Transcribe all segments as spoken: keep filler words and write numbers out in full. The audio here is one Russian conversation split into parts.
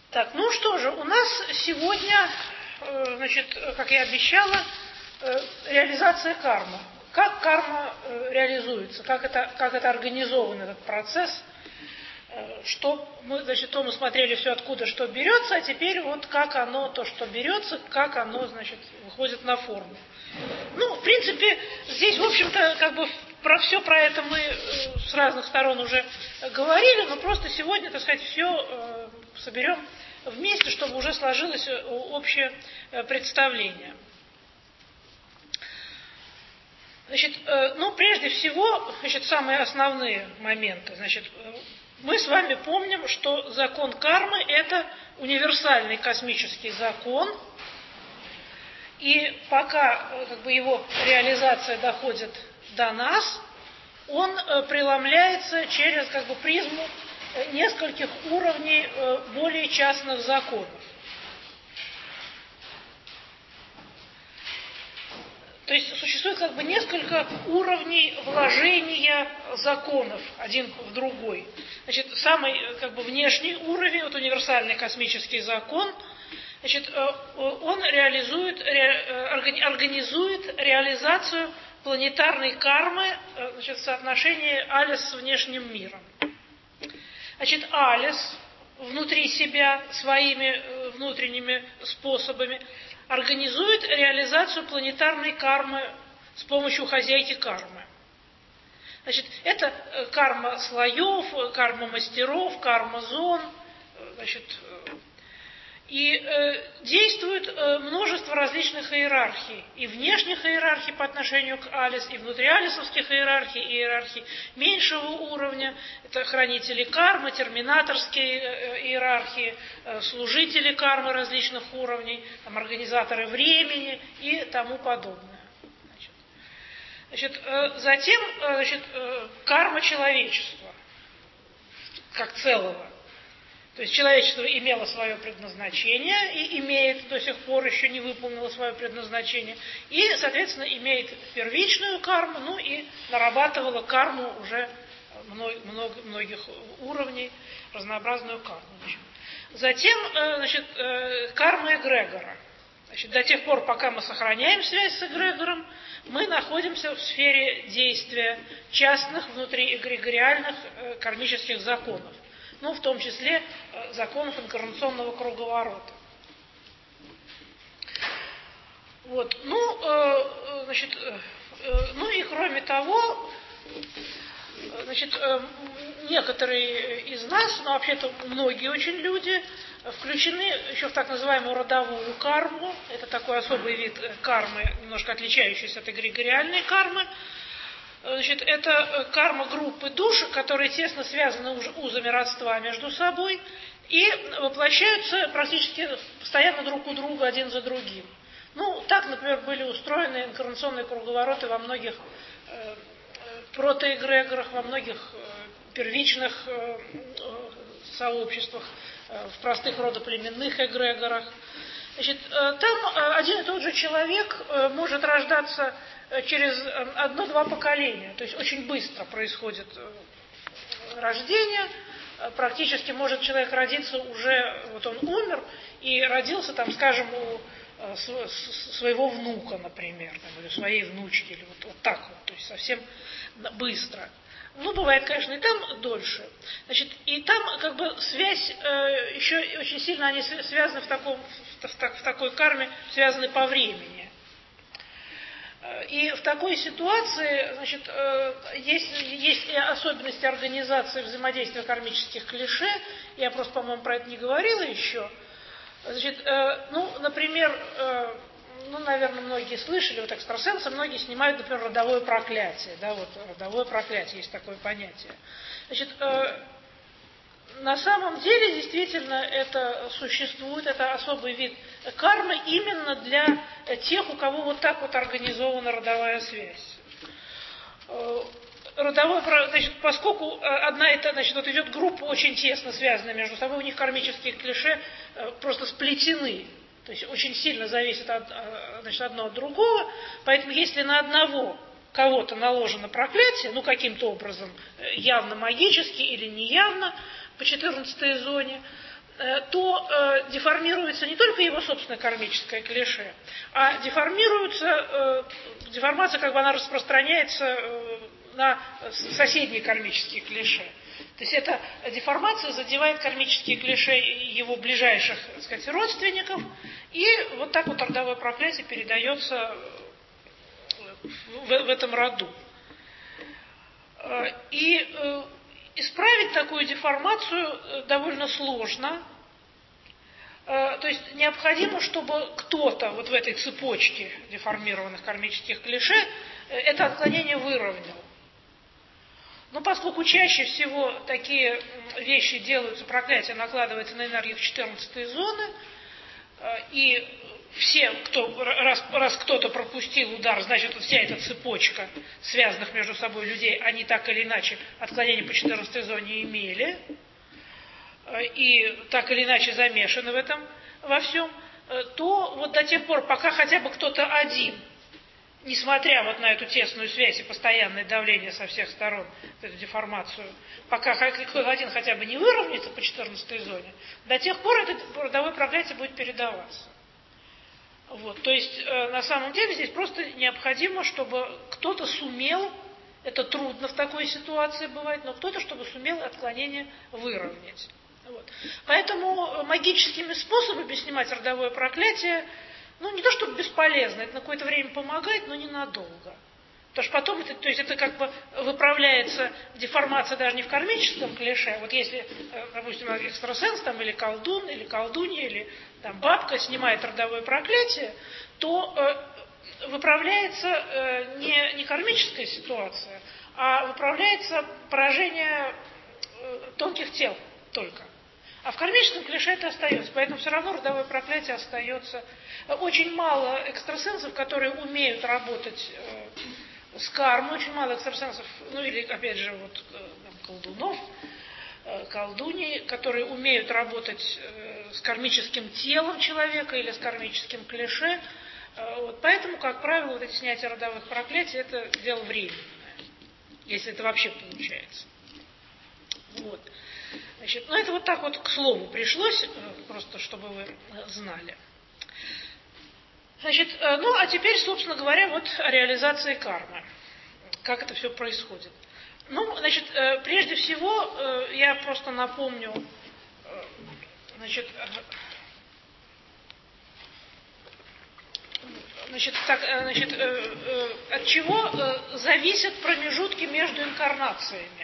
Так, ну что же, у нас сегодня, значит, как я обещала, реализация кармы. Как карма реализуется, как это, как это организован этот процесс, что мы, значит, то мы смотрели все откуда что берется, а теперь вот как оно, то, что берется, как оно, значит, выходит на форму. Ну, в принципе, здесь, в общем-то, как бы про все про это мы с разных сторон уже говорили, но просто сегодня, так сказать, все соберем вместе, чтобы уже сложилось общее представление. Значит, ну, прежде всего, значит, самые основные моменты. Значит, мы с вами помним, что закон кармы – это универсальный космический закон, и пока как бы, его реализация доходит до нас, он преломляется через как бы, призму нескольких уровней более частных законов. То есть существует как бы несколько уровней вложения законов один в другой. Значит, самый как бы, внешний уровень, вот универсальный космический закон, значит, он реализует, организует реализацию планетарной кармы, значит, в соотношении Алис с внешним миром. Значит, Алис внутри себя своими внутренними способами организует реализацию планетарной кармы с помощью хозяйки кармы. Значит, это карма слоев, карма мастеров, карма зон, значит, и э, действует э, множество различных иерархий, и внешних иерархий по отношению к Алис, и внутриалисовских иерархий, и иерархий меньшего уровня, это хранители кармы, терминаторские э, иерархии, э, служители кармы различных уровней, там, организаторы времени и тому подобное. Значит, значит, э, затем э, значит, э, карма человечества, как целого. То есть человечество имело свое предназначение и имеет до сих пор еще не выполнило свое предназначение. И, соответственно, имеет первичную карму, ну и нарабатывало карму уже много, многих уровней, разнообразную карму. Затем, значит, карма эгрегора. Значит, до тех пор, пока мы сохраняем связь с эгрегором, мы находимся в сфере действия частных внутриэгрегориальных кармических законов. Ну, в том числе э, законов инкарнационного круговорота. Вот. Ну, э, значит, э, ну и кроме того, значит, э, некоторые из нас, ну вообще-то многие очень люди, включены еще в так называемую родовую карму. Это такой особый вид кармы, немножко отличающийся от эгрегориальной кармы. Значит, это карма группы душ, которые тесно связаны узами родства между собой и воплощаются практически постоянно друг у друга, один за другим. Ну, так, например, были устроены инкарнационные круговороты во многих э, протоэгрегорах, во многих э, первичных э, сообществах, э, в простых родоплеменных эгрегорах. Значит, э, там э, один и тот же человек э, может рождаться через одно-два поколения, то есть очень быстро происходит рождение, практически может человек родиться уже, вот он умер и родился там, скажем, у своего внука, например, там, или своей внучки, или вот, вот так вот, то есть совсем быстро. Ну, бывает, конечно, и там дольше. Значит, и там как бы связь, э, еще очень сильно они связаны в, таком, в, в такой карме, связаны по времени. И в такой ситуации, значит, есть, есть особенности организации взаимодействия кармических клише. Я просто, по-моему, про это не говорила еще. Значит, ну, например, ну, наверное, многие слышали, вот экстрасенсы, многие снимают, например, родовое проклятие. Да, вот родовое проклятие, есть такое понятие. Значит, на самом деле, действительно, это существует, это особый вид кармы именно для тех, у кого вот так вот организована родовая связь. Родовой, значит, поскольку одна это, значит, вот идет группа очень тесно связанная между собой, у них кармические клише просто сплетены, то есть очень сильно зависит от, значит, одно от другого, поэтому если на одного кого-то наложено проклятие, ну, каким-то образом, явно магически или неявно, по четырнадцатой зоне, то э, деформируется не только его собственное кармическое клише, а деформируется, э, деформация как бы она распространяется э, на соседние кармические клише. То есть эта деформация задевает кармические клише его ближайших, так сказать, родственников, и вот так вот родовое проклятие передается в, в этом роду. И э, исправить такую деформацию довольно сложно. То есть необходимо, чтобы кто-то вот в этой цепочке деформированных кармических клише это отклонение выровнял. Но поскольку чаще всего такие вещи делаются, проклятие накладывается на энергию в четырнадцатой зоны, и все, кто, раз, раз кто-то пропустил удар, значит, вся эта цепочка связанных между собой людей, они так или иначе отклонение по четырнадцатой зоне имели, и так или иначе замешаны в этом во всем, то вот до тех пор, пока хотя бы кто-то один, несмотря вот на эту тесную связь и постоянное давление со всех сторон, эту деформацию, пока кто-то один хотя бы не выровняется по четырнадцатой зоне, до тех пор это родовое проклятие будет передаваться. Вот, то есть э, на самом деле здесь просто необходимо, чтобы кто-то сумел, это трудно в такой ситуации бывает, но кто-то, чтобы сумел отклонение выровнять. Вот. Поэтому магическими способами снимать родовое проклятие, ну, не то чтобы бесполезно, это на какое-то время помогает, но ненадолго. Потому что потом, это, то есть это как бы выправляется деформация даже не в кармическом клише. Вот если, допустим, экстрасенс там, или колдун, или колдунья, или там, бабка снимает родовое проклятие, то э, выправляется э, не, не кармическая ситуация, а выправляется поражение э, тонких тел только. А в кармическом клише это остается, поэтому все равно родовое проклятие остается. Очень мало экстрасенсов, которые умеют работать э, с кармой, очень мало экстрасенсов, ну или, опять же, вот там, колдунов, э, колдуней, которые умеют работать э, с кармическим телом человека или с кармическим клише. Э, вот, поэтому, как правило, вот эти снятия родовых проклятий, это дело временное, если это вообще получается. Вот. Значит, ну это вот так вот к слову пришлось, просто чтобы вы знали. Значит, ну а теперь, собственно говоря, вот о реализации кармы. Как это все происходит. Ну, значит, прежде всего, я просто напомню, значит, значит, так, значит, от чего зависят промежутки между инкарнациями.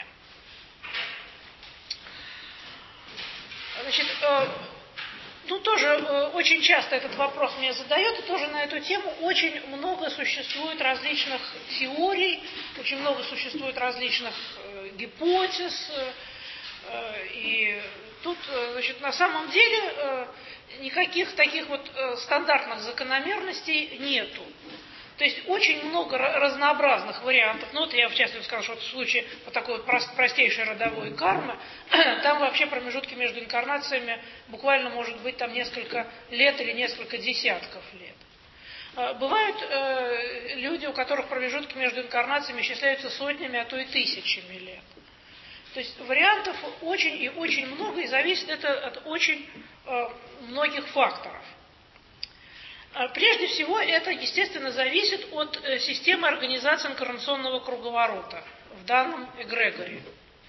Значит, э, ну тоже э, очень часто этот вопрос мне задают, и тоже на эту тему очень много существует различных теорий, очень много существует различных э, гипотез, э, и тут, э, значит, на самом деле э, никаких таких вот э, стандартных закономерностей нету. То есть очень много разнообразных вариантов. Ну вот я в частности сказала, что вот в случае вот такой вот простейшей родовой кармы, там вообще промежутки между инкарнациями буквально может быть там несколько лет или несколько десятков лет. Бывают э, люди, у которых промежутки между инкарнациями исчисляются сотнями, а то и тысячами лет. То есть вариантов очень и очень много, и зависит это от очень э, многих факторов. Прежде всего, это, естественно, зависит от э, системы организации инкарнационного круговорота в данном эгрегоре.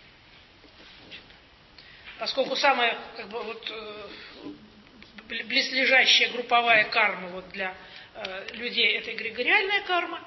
Поскольку самая как бы, вот, э, близлежащая групповая карма вот, для э, людей – это эгрегориальная карма,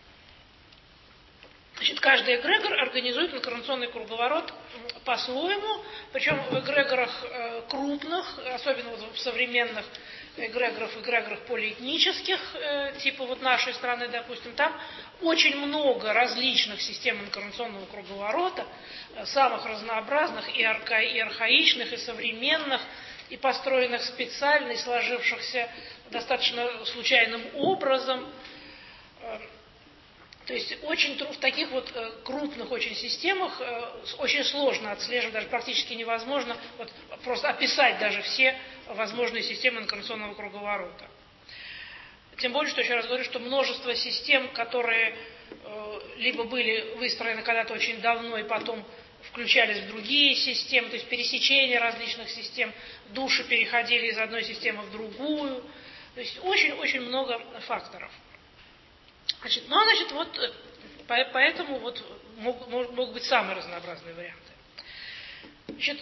значит, каждый эгрегор организует инкарнационный круговорот по-своему, причем в эгрегорах э, крупных, особенно вот в современных эгрегорах, эгрегорах полиэтнических, э, типа вот нашей страны, допустим, там очень много различных систем инкарнационного круговорота, э, самых разнообразных, и, арка, и архаичных, и современных, и построенных специально, и сложившихся достаточно случайным образом. Э, То есть очень в таких вот э, крупных очень системах э, очень сложно отслеживать, даже практически невозможно вот, просто описать даже все возможные системы инкарнационного круговорота. Тем более, что еще раз говорю, что множество систем, которые э, либо были выстроены когда-то очень давно и потом включались в другие системы, то есть пересечение различных систем, души переходили из одной системы в другую. То есть очень-очень много факторов. Значит, ну, значит, вот поэтому вот могут, могут быть самые разнообразные варианты. Значит,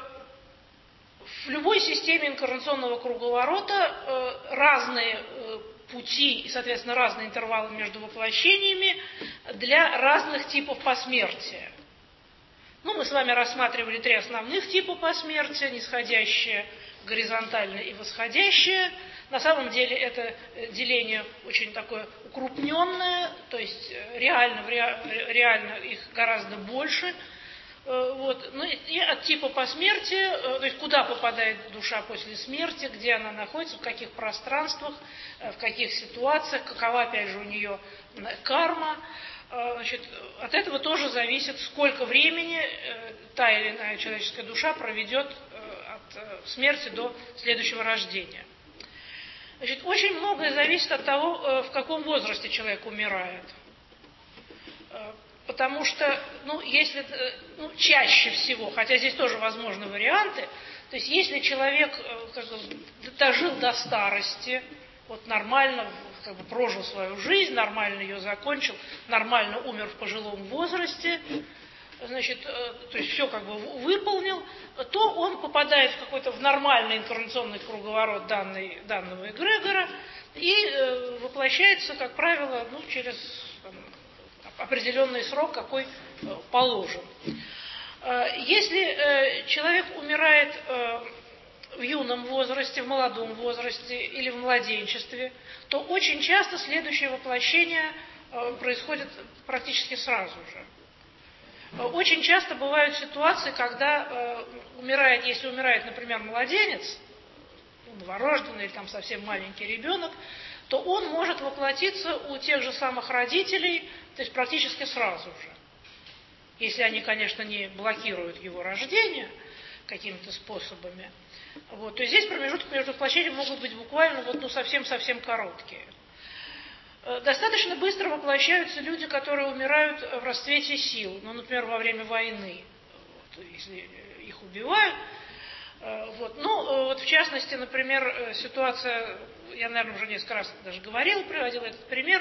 в любой системе инкарнационного круговорота разные пути и, соответственно, разные интервалы между воплощениями для разных типов посмертия. Ну, мы с вами рассматривали три основных типа посмертия: нисходящее, горизонтальное и восходящее. На самом деле это деление очень такое укрупненное, то есть реально, реально их гораздо больше. Вот. Ну, и от типа посмертия, то есть куда попадает душа после смерти, где она находится, в каких пространствах, в каких ситуациях, какова, опять же, у нее карма. Значит, от этого тоже зависит, сколько времени та или иная человеческая душа проведет от смерти до следующего рождения. Значит, очень многое зависит от того, в каком возрасте человек умирает. Потому что, ну, если, ну, чаще всего, хотя здесь тоже возможны варианты, то есть если человек как бы, дожил до старости, вот нормально как бы, прожил свою жизнь, нормально ее закончил, нормально умер в пожилом возрасте, значит, то есть все как бы выполнил, то он попадает в какой-то в нормальный инкарнационный круговорот данной, данного эгрегора и э, воплощается, как правило, ну, через там, определенный срок, какой э, положен. Э, если э, человек умирает э, в юном возрасте, в молодом возрасте или в младенчестве, то очень часто следующее воплощение э, происходит практически сразу же. Очень часто бывают ситуации, когда э, умирает, если умирает, например, младенец, новорожденный или там совсем маленький ребенок, то он может воплотиться у тех же самых родителей, то есть практически сразу же. Если они, конечно, не блокируют его рождение какими-то способами. Вот, то есть здесь промежутки между воплощениями могут быть буквально вот, ну, совсем-совсем короткие. Достаточно быстро воплощаются люди, которые умирают в расцвете сил, ну, например, во время войны, вот, если их убивают. Вот. Ну, вот в частности, например, ситуация, я, наверное, уже несколько раз даже говорила, приводила этот пример,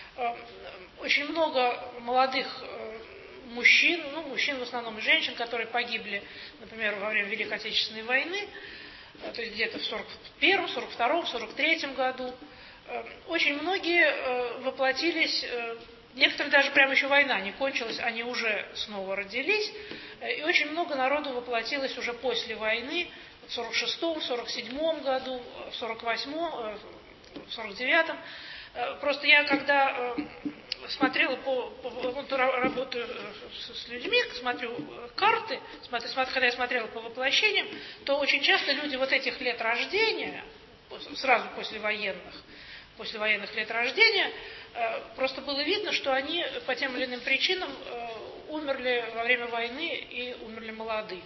очень много молодых мужчин, ну, мужчин в основном и женщин, которые погибли, например, во время Великой Отечественной войны, то есть где-то в сорок первом, сорок втором, сорок третьем году, очень многие воплотились, некоторые даже прямо еще война не кончилась, они уже снова родились, и очень много народу воплотилось уже после войны, в сорок шестом, сорок седьмом году, в сорок восьмом, в сорок девятом. Просто я когда смотрела по, по вот, работаю с людьми, смотрю карты, смотрю, когда я смотрела по воплощениям, то очень часто люди вот этих лет рождения, сразу после военных, после военных лет рождения, просто было видно, что они по тем или иным причинам умерли во время войны и умерли молодыми.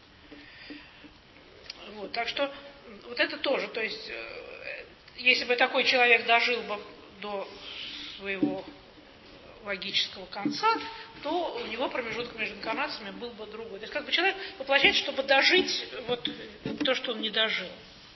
Вот, так что вот это тоже, то есть, если бы такой человек дожил бы до своего логического конца, то у него промежуток между инкарнациями был бы другой. То есть как бы человек воплощается, чтобы дожить вот то, что он не дожил.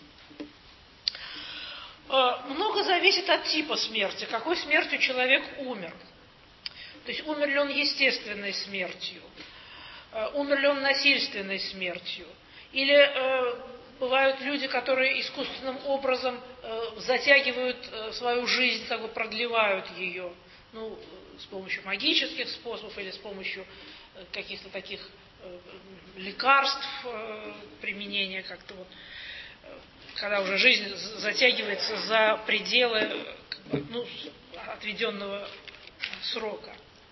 Много зависит от типа смерти, какой смертью человек умер. То есть умер ли он естественной смертью, умер ли он насильственной смертью, или э, бывают люди, которые искусственным образом э, затягивают э, свою жизнь, как бы продлевают ее, ну, с помощью магических способов или с помощью э, каких-то таких э, лекарств э, применения как-то вот, э, когда уже жизнь затягивается за пределы как бы, ну, отведенного срока.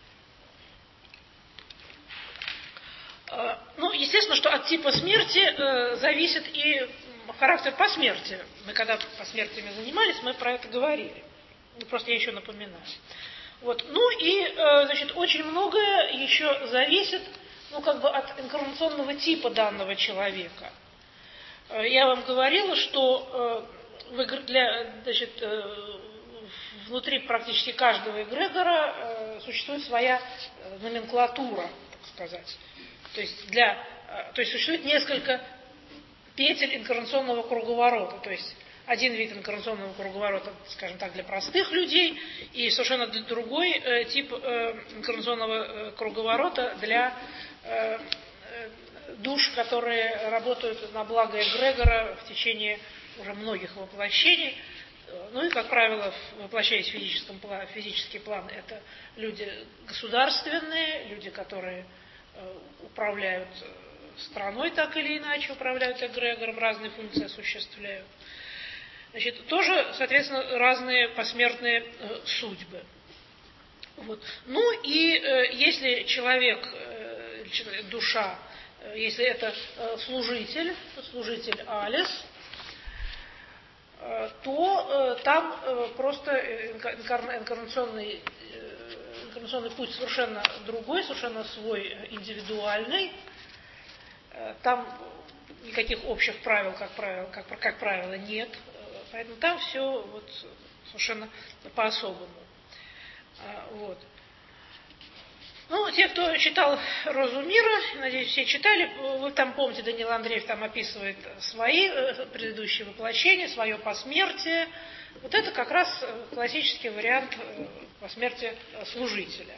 Ну, естественно, что от типа смерти э, зависит и характер посмертия. Мы когда посмертиями занимались, мы про это говорили. Просто я еще напоминаю. Вот. Ну и, э, значит, очень многое еще зависит, ну, как бы от инкарнационного типа данного человека. Э, я вам говорила, что э, для, значит, э, внутри практически каждого эгрегора э, существует своя э, номенклатура, так сказать. То есть, для, то есть существует несколько петель инкарнационного круговорота. То есть один вид инкарнационного круговорота, скажем так, для простых людей, и совершенно другой э, тип э, инкарнационного э, круговорота для э, э, душ, которые работают на благо эгрегора в течение уже многих воплощений. Ну и, как правило, воплощаясь в физическом плане, физический план, это люди государственные, люди, которые э, управляют страной так или иначе, управляют эгрегором, разные функции осуществляют. Значит, тоже, соответственно, разные посмертные э, судьбы. Вот. Ну и э, если человек, э, душа, э, если это э, служитель, служитель Алис, э, то э, там э, просто инкар- инкарнационный, э, инкарнационный путь совершенно другой, совершенно свой, индивидуальный. Э, там никаких общих правил, как правило, как, как правило, нет. Поэтому там все вот совершенно по-особому. Вот. Ну, те, кто читал «Розу мира», надеюсь, все читали, вы там помните, Даниил Андреев там описывает свои предыдущие воплощения, свое посмертие. Вот это как раз классический вариант посмертия служителя.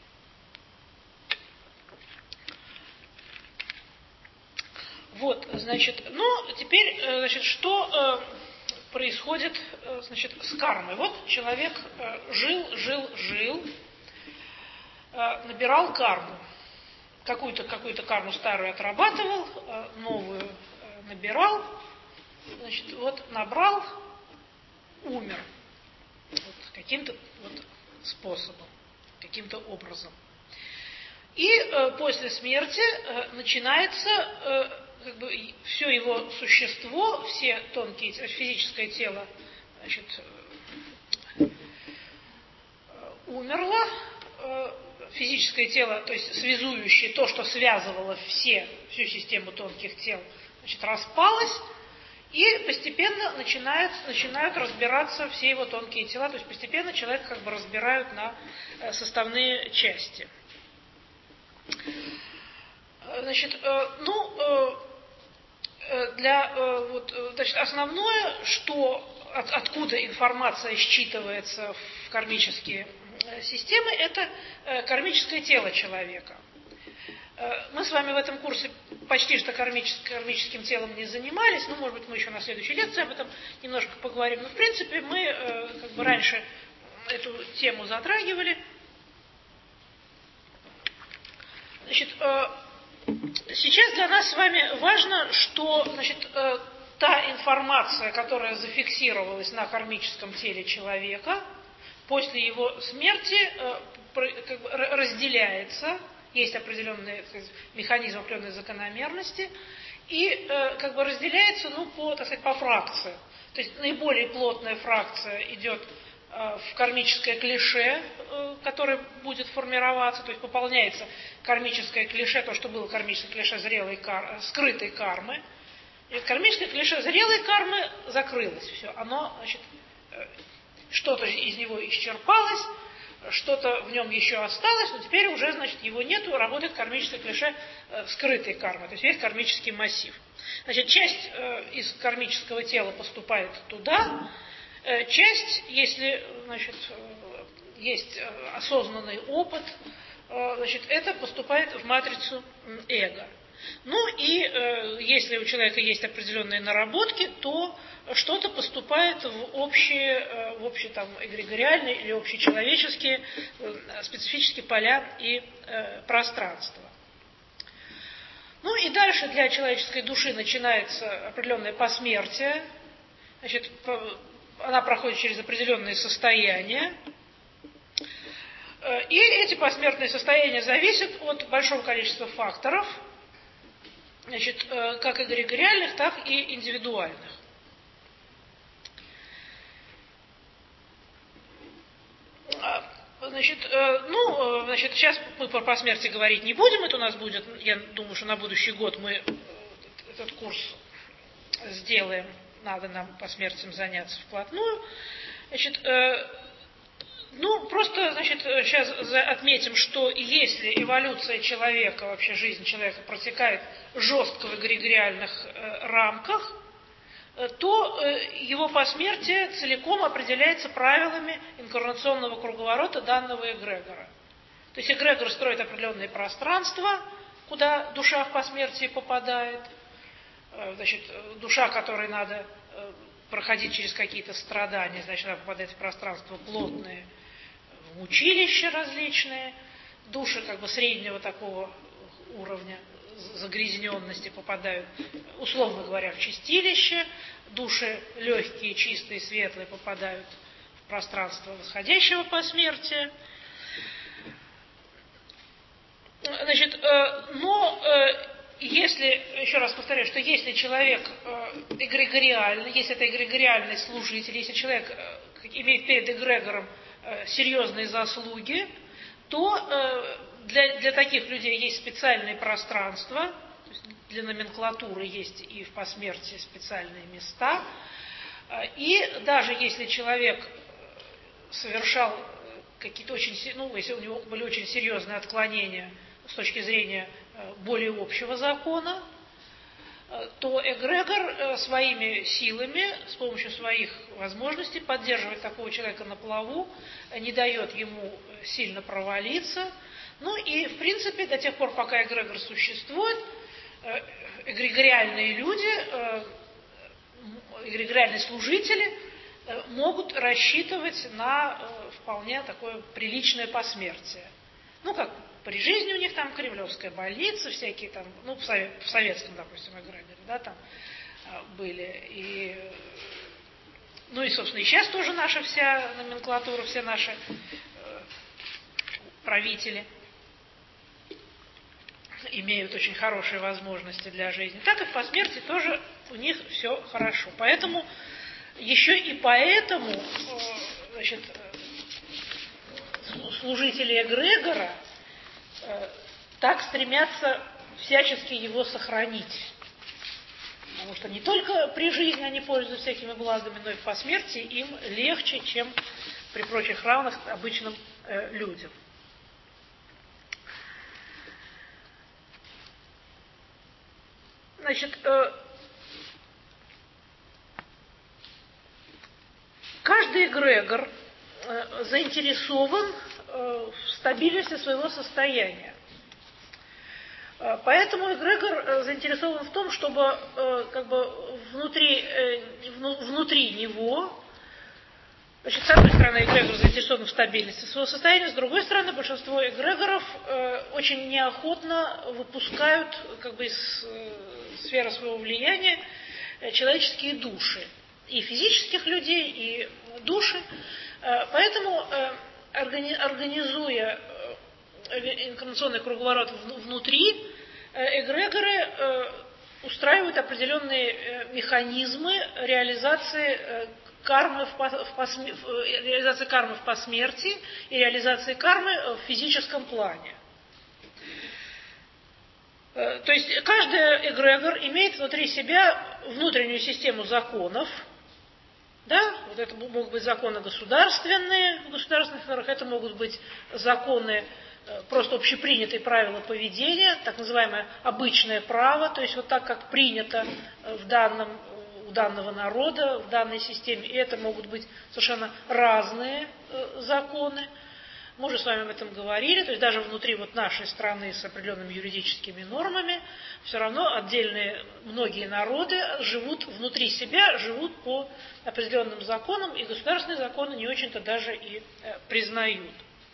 Вот, значит, ну, теперь, значит, что происходит, значит, с кармой. Вот человек жил, жил, жил, набирал карму. Какую-то, какую-то карму старую отрабатывал, новую набирал, значит, вот набрал, умер. Вот, каким-то вот способом, каким-то образом. И после смерти начинается как бы все его существо, все тонкие, физическое тело, значит, умерло, физическое тело, то есть связующее, то, что связывало все, всю систему тонких тел, значит, распалось, и постепенно начинают, начинают разбираться все его тонкие тела, то есть постепенно человека как бы разбирают на составные части. Значит, ну, для, вот, значит, основное, что, от, откуда информация считывается в кармические системы, это кармическое тело человека. Мы с вами в этом курсе почти что кармическим, кармическим телом не занимались, ну, может быть, мы еще на следующей лекции об этом немножко поговорим, но, в принципе, мы как бы раньше эту тему затрагивали. Значит, сейчас для нас с вами важно, что, значит, та информация, которая зафиксировалась на кармическом теле человека, после его смерти как бы разделяется, есть определенные, сказать, механизмы, определенные закономерности, и как бы разделяется, ну, по, так сказать, по фракции. То есть наиболее плотная фракция идет в кармическое клише, которое будет формироваться, то есть пополняется кармическое клише, то, что было кармическое клише зрелой кар... скрытой кармы. И кармическое клише зрелой кармы закрылось все. Оно, значит, что-то из него исчерпалось, что-то в нем еще осталось, но теперь уже, значит, его нету, работает кармическое клише скрытой кармы, то есть весь кармический массив. Значит, часть из кармического тела поступает туда, часть, если, значит, есть осознанный опыт, значит, это поступает в матрицу эго. Ну и если у человека есть определенные наработки, то что-то поступает в общие, в общие там, эгрегориальные или общечеловеческие специфические поля и пространства. Ну и дальше для человеческой души начинается определенное посмертие. Значит, она проходит через определенные состояния. И эти посмертные состояния зависят от большого количества факторов, значит, как эгрегориальных, так и индивидуальных. Значит, ну, значит, сейчас мы про посмертие говорить не будем, это у нас будет, я думаю, что на будущий год мы этот курс сделаем, надо нам посмертием заняться вплотную. Значит, Ну, просто, значит, сейчас отметим, что если эволюция человека, вообще жизнь человека протекает жестко в эгрегориальных э, рамках, э, то э, его посмертие целиком определяется правилами инкарнационного круговорота данного эгрегора. То есть эгрегор строит определенные пространства, куда душа в посмертии попадает, э, значит, душа, которой надо э, проходить через какие-то страдания, значит, она попадает в пространства плотные, в училища различные, души как бы среднего такого уровня загрязненности попадают, условно говоря, в чистилище, души легкие, чистые, светлые попадают в пространство восходящего посмертия. Значит, но если, еще раз повторяю, что если человек эгрегориальный, если это эгрегориальный служитель, если человек имеет перед эгрегором серьезные заслуги, то для, для таких людей есть специальные пространства, то есть для номенклатуры есть и в посмертии специальные места. И даже если человек совершал какие-то очень, ну, если у него были очень серьезные отклонения с точки зрения более общего закона, то эгрегор своими силами, с помощью своих возможностей поддерживает такого человека на плаву, не дает ему сильно провалиться. Ну и, в принципе, до тех пор, пока эгрегор существует, эгрегориальные люди, эгрегориальные служители могут рассчитывать на вполне такое приличное посмертие. Ну, как при жизни у них там Кремлевская больница, всякие там, ну, в, совет, в советском, допустим, эгрегоре, да, там были. И, ну и, собственно, и сейчас тоже наша вся номенклатура, все наши э, правители имеют очень хорошие возможности для жизни. Так и в посмертии тоже у них все хорошо. Поэтому, еще и поэтому, э, значит, служители эгрегора так стремятся всячески его сохранить. Потому что не только при жизни они пользуются всякими благами, но и в посмертии им легче, чем при прочих равных обычным э, людям. Значит, э, каждый эгрегор э, заинтересован в стабильности своего состояния. Поэтому эгрегор заинтересован в том, чтобы как бы внутри, внутри него, значит, с одной стороны, эгрегор заинтересован в стабильности своего состояния, с другой стороны, большинство эгрегоров очень неохотно выпускают как бы из сферы своего влияния человеческие души, и физических людей, и души. Поэтому организуя инкарнационный круговорот внутри, эгрегоры устраивают определенные механизмы реализации кармы в, пос, реализации кармы в посмертии и реализации кармы в физическом плане. То есть каждый эгрегор имеет внутри себя внутреннюю систему законов. Да, вот это могут быть законы государственные, в государственных сферах, это могут быть законы, просто общепринятые правила поведения, так называемое обычное право, то есть вот так, как принято в данном, у данного народа, в данной системе, и это могут быть совершенно разные законы. Мы уже с вами об этом говорили, то есть даже внутри вот нашей страны с определенными юридическими нормами, все равно отдельные, многие народы живут внутри себя, живут по определенным законам, и государственные законы не очень-то даже и э, признают.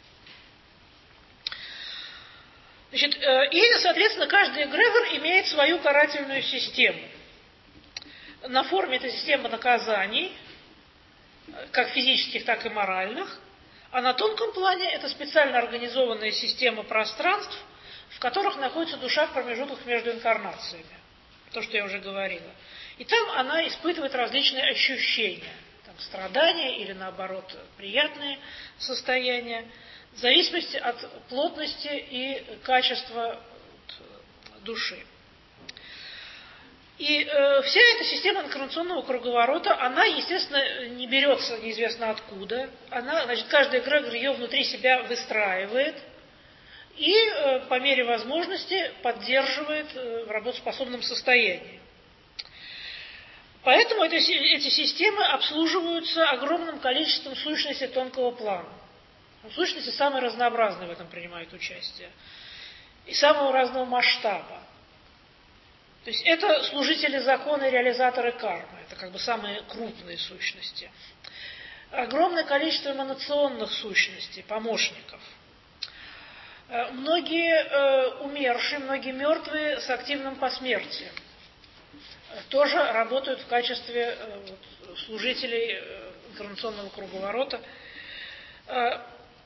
Значит, э, и, соответственно, каждый эгрегор имеет свою карательную систему. На форме эта система наказаний, как физических, так и моральных. А на тонком плане это специально организованная система пространств, в которых находится душа в промежутках между инкарнациями. То, что я уже говорила. И там она испытывает различные ощущения. Там, страдания или, наоборот, приятные состояния. В зависимости от плотности и качества души. И э, вся эта система инкарнационного круговорота, она, естественно, не берется неизвестно откуда. Она, значит, каждый эгрегор ее внутри себя выстраивает и э, по мере возможности поддерживает э, в работоспособном состоянии. Поэтому это, эти системы обслуживаются огромным количеством сущностей тонкого плана. Сущности самые разнообразные в этом принимают участие. И самого разного масштаба. То есть это служители закона и реализаторы кармы. Это как бы самые крупные сущности. Огромное количество эманационных сущностей, помощников. Многие э, умершие, многие мертвые с активным посмертием тоже работают в качестве э, вот, служителей э, инкарнационного круговорота. Э,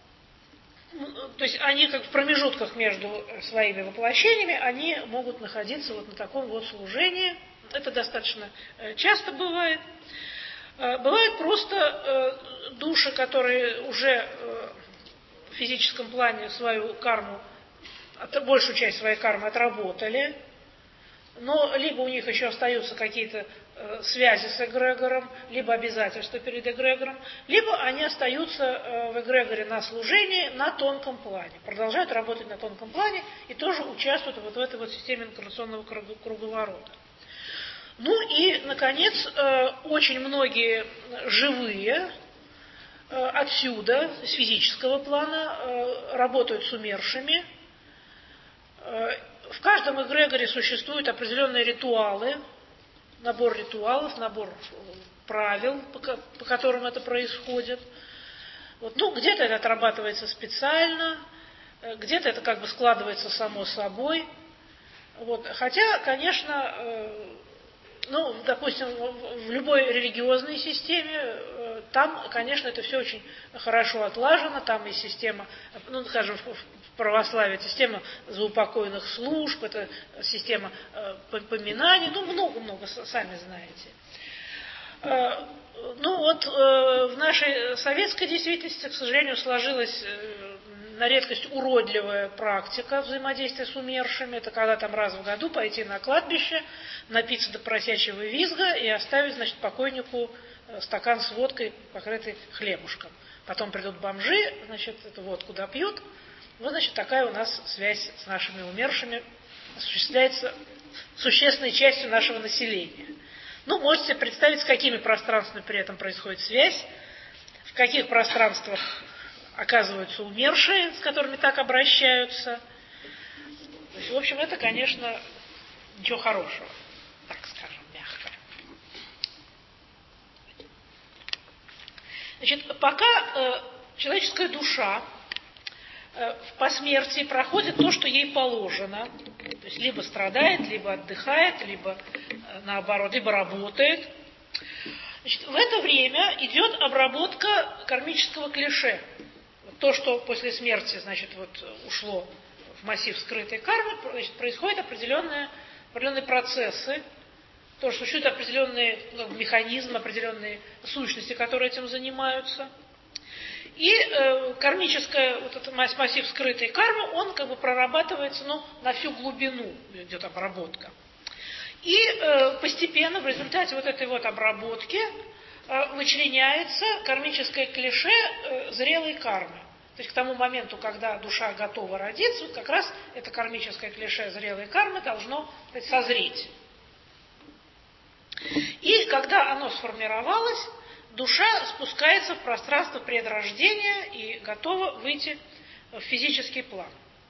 то есть они как в промежутках между своими воплощениями, они могут находиться вот на таком вот служении. Это достаточно э, часто бывает. Э, бывают просто э, души, которые уже э, в физическом плане свою карму, большую часть своей кармы отработали, но либо у них еще остаются какие-то э, связи с эгрегором, либо обязательства перед эгрегором, либо они остаются э, в эгрегоре на служении на тонком плане, продолжают работать на тонком плане и тоже участвуют вот в этой вот системе инкарнационного круговорота. Ну и, наконец, э, очень многие живые э, отсюда, с физического плана, э, работают с умершими. Э, В каждом эгрегоре существуют определенные ритуалы, набор ритуалов, набор правил, по которым это происходит. Вот, ну, где-то это отрабатывается специально, где-то это как бы складывается само собой. Вот. Хотя, конечно, ну, допустим, в любой религиозной системе, там, конечно, это все очень хорошо отлажено, там и система, ну, скажем, в православии это система заупокойных служб, это система поминаний, ну, много-много, сами знаете. Ну, вот в нашей советской действительности, к сожалению, сложилась на редкость уродливая практика взаимодействия с умершими. Это когда там раз в году пойти на кладбище, напиться до просячего визга и оставить, значит, покойнику стакан с водкой, покрытый хлебушком. Потом придут бомжи, значит, эту водку допьют. Вот, значит, такая у нас связь с нашими умершими осуществляется существенной частью нашего населения. Ну, можете себе представить, с какими пространствами при этом происходит связь, в каких пространствах оказываются умершие, с которыми так обращаются. То есть, в общем, это, конечно, ничего хорошего, так скажем, мягко. Значит, пока э, человеческая душа э, в посмертии проходит то, что ей положено, то есть либо страдает, либо отдыхает, либо э, наоборот, либо работает, значит, в это время идет обработка кармического клише. То, что после смерти, значит, вот ушло в массив скрытой кармы, значит, происходят определенные, определенные процессы, то, что существуют определенные ну, механизмы, определенные сущности, которые этим занимаются. И э, кармическая, вот этот массив скрытой кармы, он как бы прорабатывается, ну, на всю глубину идет обработка. И э, постепенно в результате вот этой вот обработки э, вычленяется кармическое клише э, зрелой кармы. То есть к тому моменту, когда душа готова родиться, вот как раз это кармическое клише зрелой кармы должно, так сказать, созреть. И когда оно сформировалось, душа спускается в пространство предрождения и готова выйти в физический план.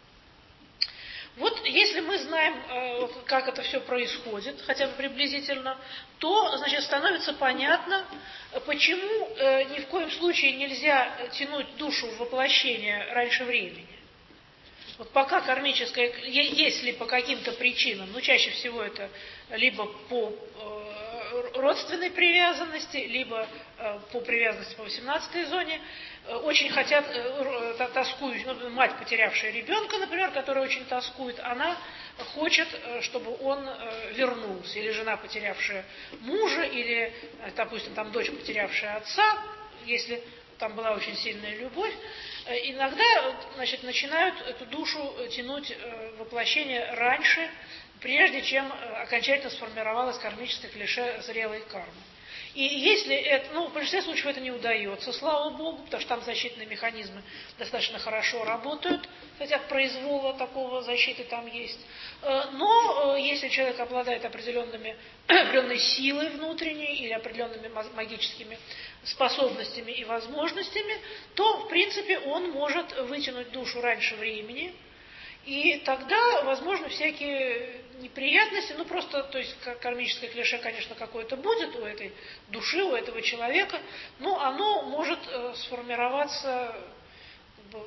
Вот если мы знаем, как это все происходит, хотя бы приблизительно, то, значит, становится понятно, почему ни в коем случае нельзя тянуть душу в воплощение раньше времени. Вот пока кармическое, если по каким-то причинам, ну чаще всего это либо по родственной привязанности, либо по привязанности по восемнадцатой зоне, очень хотят, тоскуют, ну, мать, потерявшая ребенка, например, которая очень тоскует, она хочет, чтобы он вернулся, или жена, потерявшая мужа, или, допустим, там дочь, потерявшая отца, если там была очень сильная любовь, иногда, значит, начинают эту душу тянуть в воплощение раньше, прежде чем окончательно сформировалось кармическое клише зрелой кармы. И если это, ну, в большинстве случаев это не удается, слава Богу, потому что там защитные механизмы достаточно хорошо работают, хотя произвола такого защиты там есть. Но если человек обладает определенными, определенной силой внутренней или определенными магическими способностями и возможностями, то, в принципе, он может вытянуть душу раньше времени, и тогда, возможно, всякие неприятности, ну просто, то есть кармическое клише, конечно, какое-то будет у этой души, у этого человека, но оно может э, сформироваться как бы,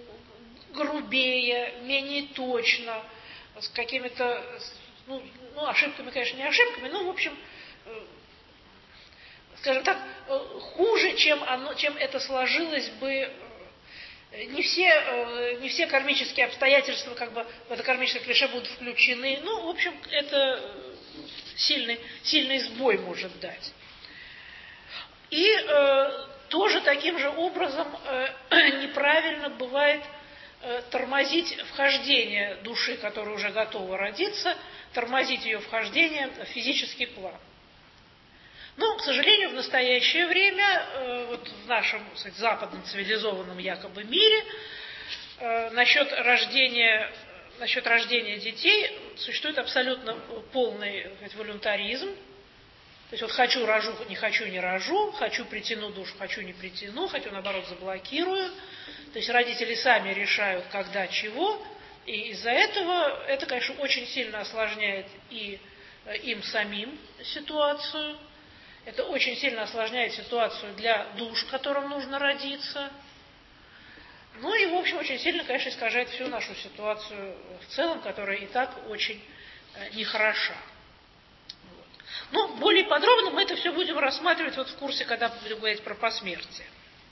грубее, менее точно, с какими-то, ну, ну, ошибками, конечно, не ошибками, но, в общем, э, скажем так, э, хуже, чем, оно, чем это сложилось бы. Не все, не все кармические обстоятельства как бы в это кармическое клише будут включены. Ну, в общем, это сильный, сильный сбой может дать. И э, тоже таким же образом э, неправильно бывает э, тормозить вхождение души, которая уже готова родиться, тормозить ее вхождение в физический план. Но, к сожалению, в настоящее время, э, вот в нашем, так сказать, западном цивилизованном якобы мире, э, насчет рождения, насчет рождения детей существует абсолютно полный, так сказать, волюнтаризм. То есть вот хочу рожу, не хочу не рожу, хочу притяну душу, хочу не притяну, хочу наоборот заблокирую. То есть родители сами решают, когда, чего. И из-за этого это, конечно, очень сильно осложняет и им самим ситуацию. Это очень сильно осложняет ситуацию для душ, которым нужно родиться. Ну и, в общем, очень сильно, конечно, искажает всю нашу ситуацию в целом, которая и так очень э, нехороша. Вот. Но более подробно мы это все будем рассматривать вот в курсе, когда будем говорить про посмертие.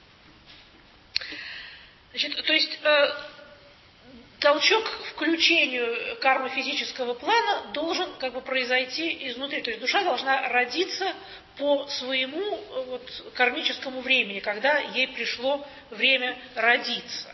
Значит, то есть э, толчок к включению кармы физического плана должен как бы произойти изнутри. То есть душа должна родиться по своему вот, кармическому времени, когда ей пришло время родиться.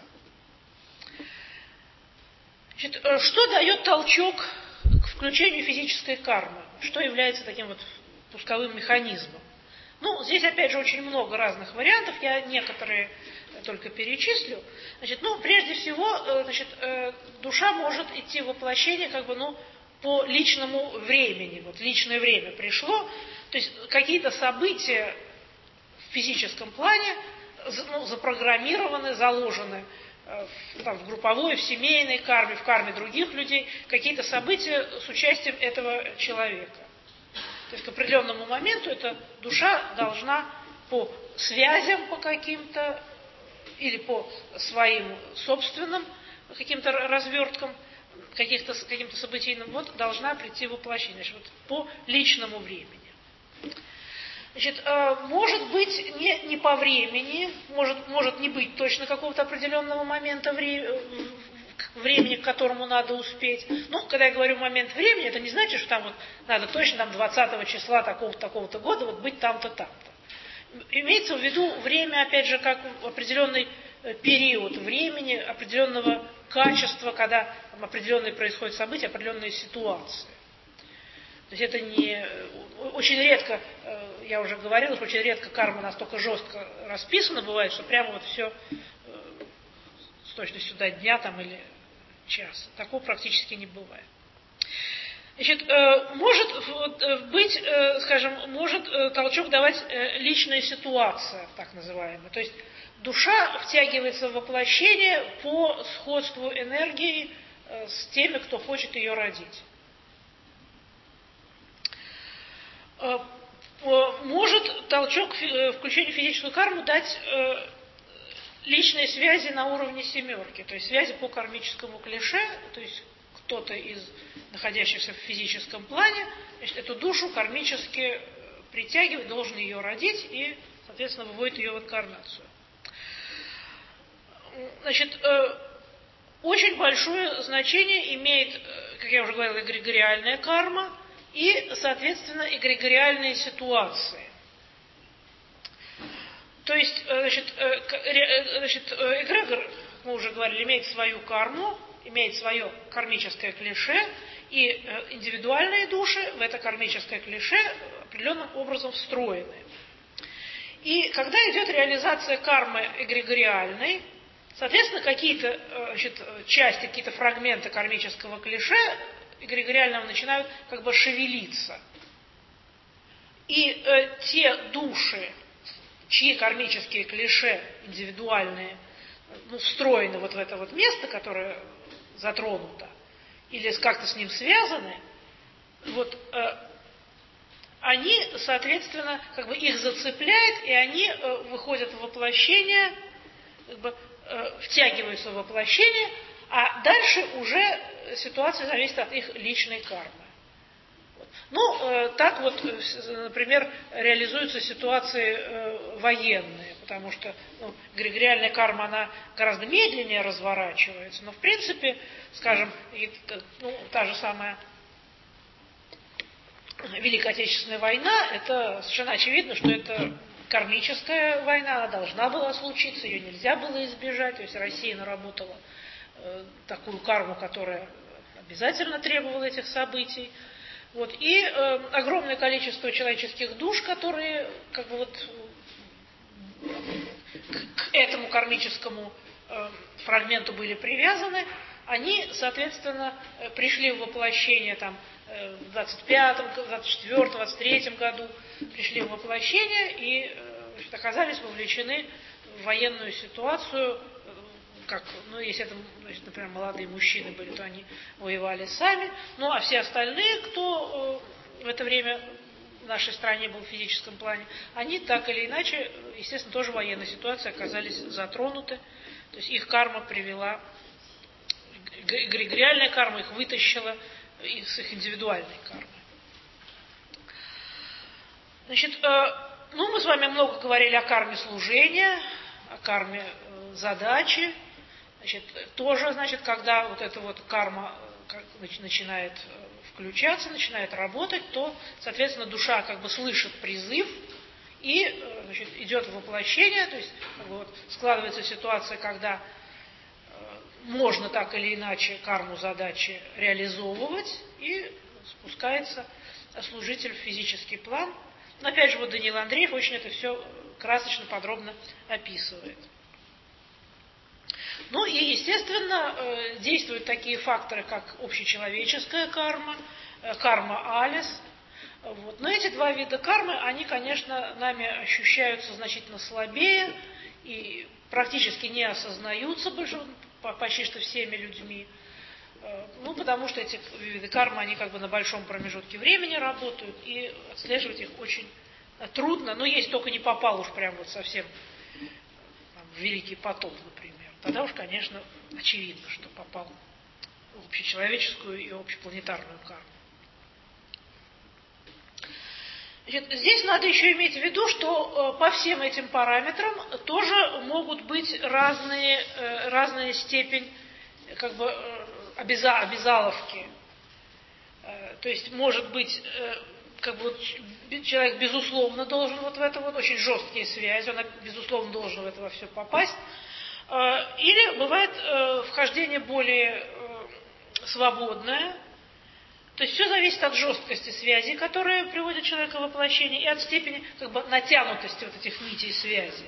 Значит, что дает толчок к включению физической кармы? Что является таким вот пусковым механизмом? Ну, здесь, опять же, очень много разных вариантов, я некоторые только перечислю. Значит, ну, прежде всего, значит, душа может идти в воплощение как бы, ну, по личному времени. Вот личное время пришло, то есть какие-то события в физическом плане ну, запрограммированы, заложены в, там, в групповой, в семейной карме, в карме других людей, какие-то события с участием этого человека. То есть к определенному моменту эта душа должна по связям по каким-то или по своим собственным каким-то разверткам, каких-то, каким-то событийным, вот, должна прийти в воплощение, значит, вот, по личному времени. Значит, э, может быть не, не по времени, может, может не быть точно какого-то определенного момента вре, времени, к которому надо успеть. Ну, когда я говорю момент времени, это не значит, что там вот надо точно там двадцатого числа такого-то, такого-то года вот быть там-то, там-то. Имеется в виду время, опять же, как определенный период времени, определенного качества, когда там, определенные происходят события, определенные ситуации. То есть это не... Очень редко, я уже говорила, что очень редко карма настолько жестко расписана бывает, что прямо вот все с точностью до дня там, или часа. Такого практически не бывает. Значит, может быть, скажем, может толчок давать личная ситуация, так называемая. То есть душа втягивается в воплощение по сходству энергии с теми, кто хочет ее родить. Может толчок к включению физическую карму дать личные связи на уровне семерки, то есть связи по кармическому клише, то есть кто-то из находящихся в физическом плане, значит, эту душу кармически притягивает, должен ее родить и, соответственно, выводит ее в инкарнацию. Значит, очень большое значение имеет, как я уже говорила, эгрегориальная карма и, соответственно, эгрегориальные ситуации. То есть, значит, значит, эгрегор, мы уже говорили, имеет свою карму, имеет свое кармическое клише, И индивидуальные души в это кармическое клише определенным образом встроены. И когда идет реализация кармы эгрегориальной, соответственно, какие-то значит, части, какие-то фрагменты кармического клише эгрегориального начинают как бы шевелиться. И э, те души, чьи кармические клише индивидуальные, ну, встроены вот в это вот место, которое затронуто, или как-то с ним связаны, вот э, они, соответственно, как бы их зацепляет, и они э, выходят в воплощение, как бы, э, втягиваются в воплощение, а дальше уже ситуация зависит от их личной кармы. Ну, э, так вот, например, реализуются ситуации э, военные, потому что ну, эгрегориальная карма, она гораздо медленнее разворачивается, но в принципе, скажем, и, ну, та же самая Великая Отечественная война, это совершенно очевидно, что это кармическая война, она должна была случиться, ее нельзя было избежать, то есть Россия наработала э, такую карму, которая обязательно требовала этих событий. Вот, и э, огромное количество человеческих душ, которые как бы вот к, к этому кармическому э, фрагменту были привязаны, они, соответственно, пришли в воплощение там, э, в двадцать пятом, двадцать четвёртом, двадцать третьем году, пришли в воплощение и э, значит, оказались вовлечены в военную ситуацию. Как, ну, если это, значит, например, молодые мужчины были, то они воевали сами. Ну, а все остальные, кто э, в это время в нашей стране был в физическом плане, они так или иначе, естественно, тоже в военной ситуации оказались затронуты. То есть их карма привела, эгрегориальная карма их вытащила из их индивидуальной кармы. Значит, э, ну, мы с вами много говорили о карме служения, о карме э, задачи. Значит, тоже, значит, когда вот эта вот карма начинает включаться, начинает работать, то, соответственно, душа как бы слышит призыв и, значит, идет в воплощение, то есть как бы вот складывается ситуация, когда можно так или иначе карму задачи реализовывать, и спускается служитель в физический план. Но опять же, вот Даниил Андреев очень это все красочно, подробно описывает. Ну и, естественно, действуют такие факторы, как общечеловеческая карма, карма Алис. Вот. Но эти два вида кармы, они, конечно, нами ощущаются значительно слабее и практически не осознаются почти что всеми людьми. Ну, потому что эти виды кармы, они как бы на большом промежутке времени работают, и отслеживать их очень трудно. Но если только не попал уж прям вот совсем там, в великий потоп, например. Тогда уж, конечно, очевидно, что попал в общечеловеческую и общепланетарную карму. Значит, здесь надо еще иметь в виду, что э, по всем этим параметрам тоже могут быть разные, э, разная степень как бы, э, обяза, обязаловки. Э, то есть, может быть, э, как бы, вот, человек безусловно должен вот в это вот, очень жесткие связи, он безусловно должен в это во все попасть. Или бывает э, вхождение более э, свободное, то есть все зависит от жесткости связи, которая приводит человека в воплощение, и от степени как бы, натянутости вот этих нитей связи.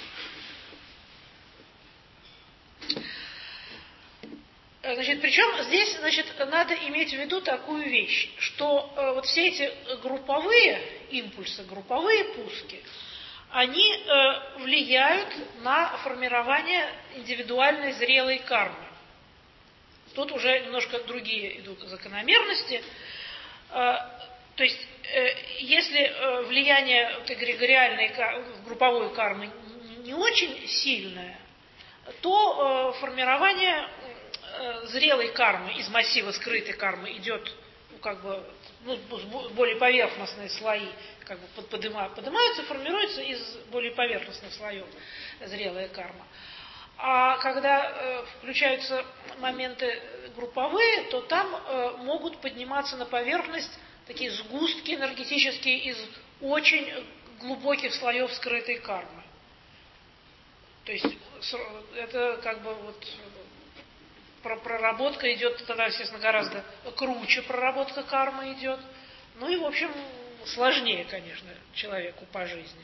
Значит, причем здесь значит, надо иметь в виду такую вещь, что э, вот все эти групповые импульсы, групповые пуски, они э, влияют на формирование индивидуальной зрелой кармы. Тут уже немножко другие идут закономерности. Э, то есть, э, если э, влияние вот, эгрегориальной, групповой кармы не очень сильное, то э, формирование э, зрелой кармы из массива скрытой кармы идет ну, как бы, ну, более поверхностные слои как бы подыма, поднимаются, формируются из более поверхностных слоев зрелая карма. А когда э, включаются моменты групповые, то там э, могут подниматься на поверхность такие сгустки энергетические из очень глубоких слоев скрытой кармы. То есть это как бы вот проработка идет тогда, естественно, гораздо круче проработка кармы идет. Ну и, в общем, сложнее, конечно, человеку по жизни.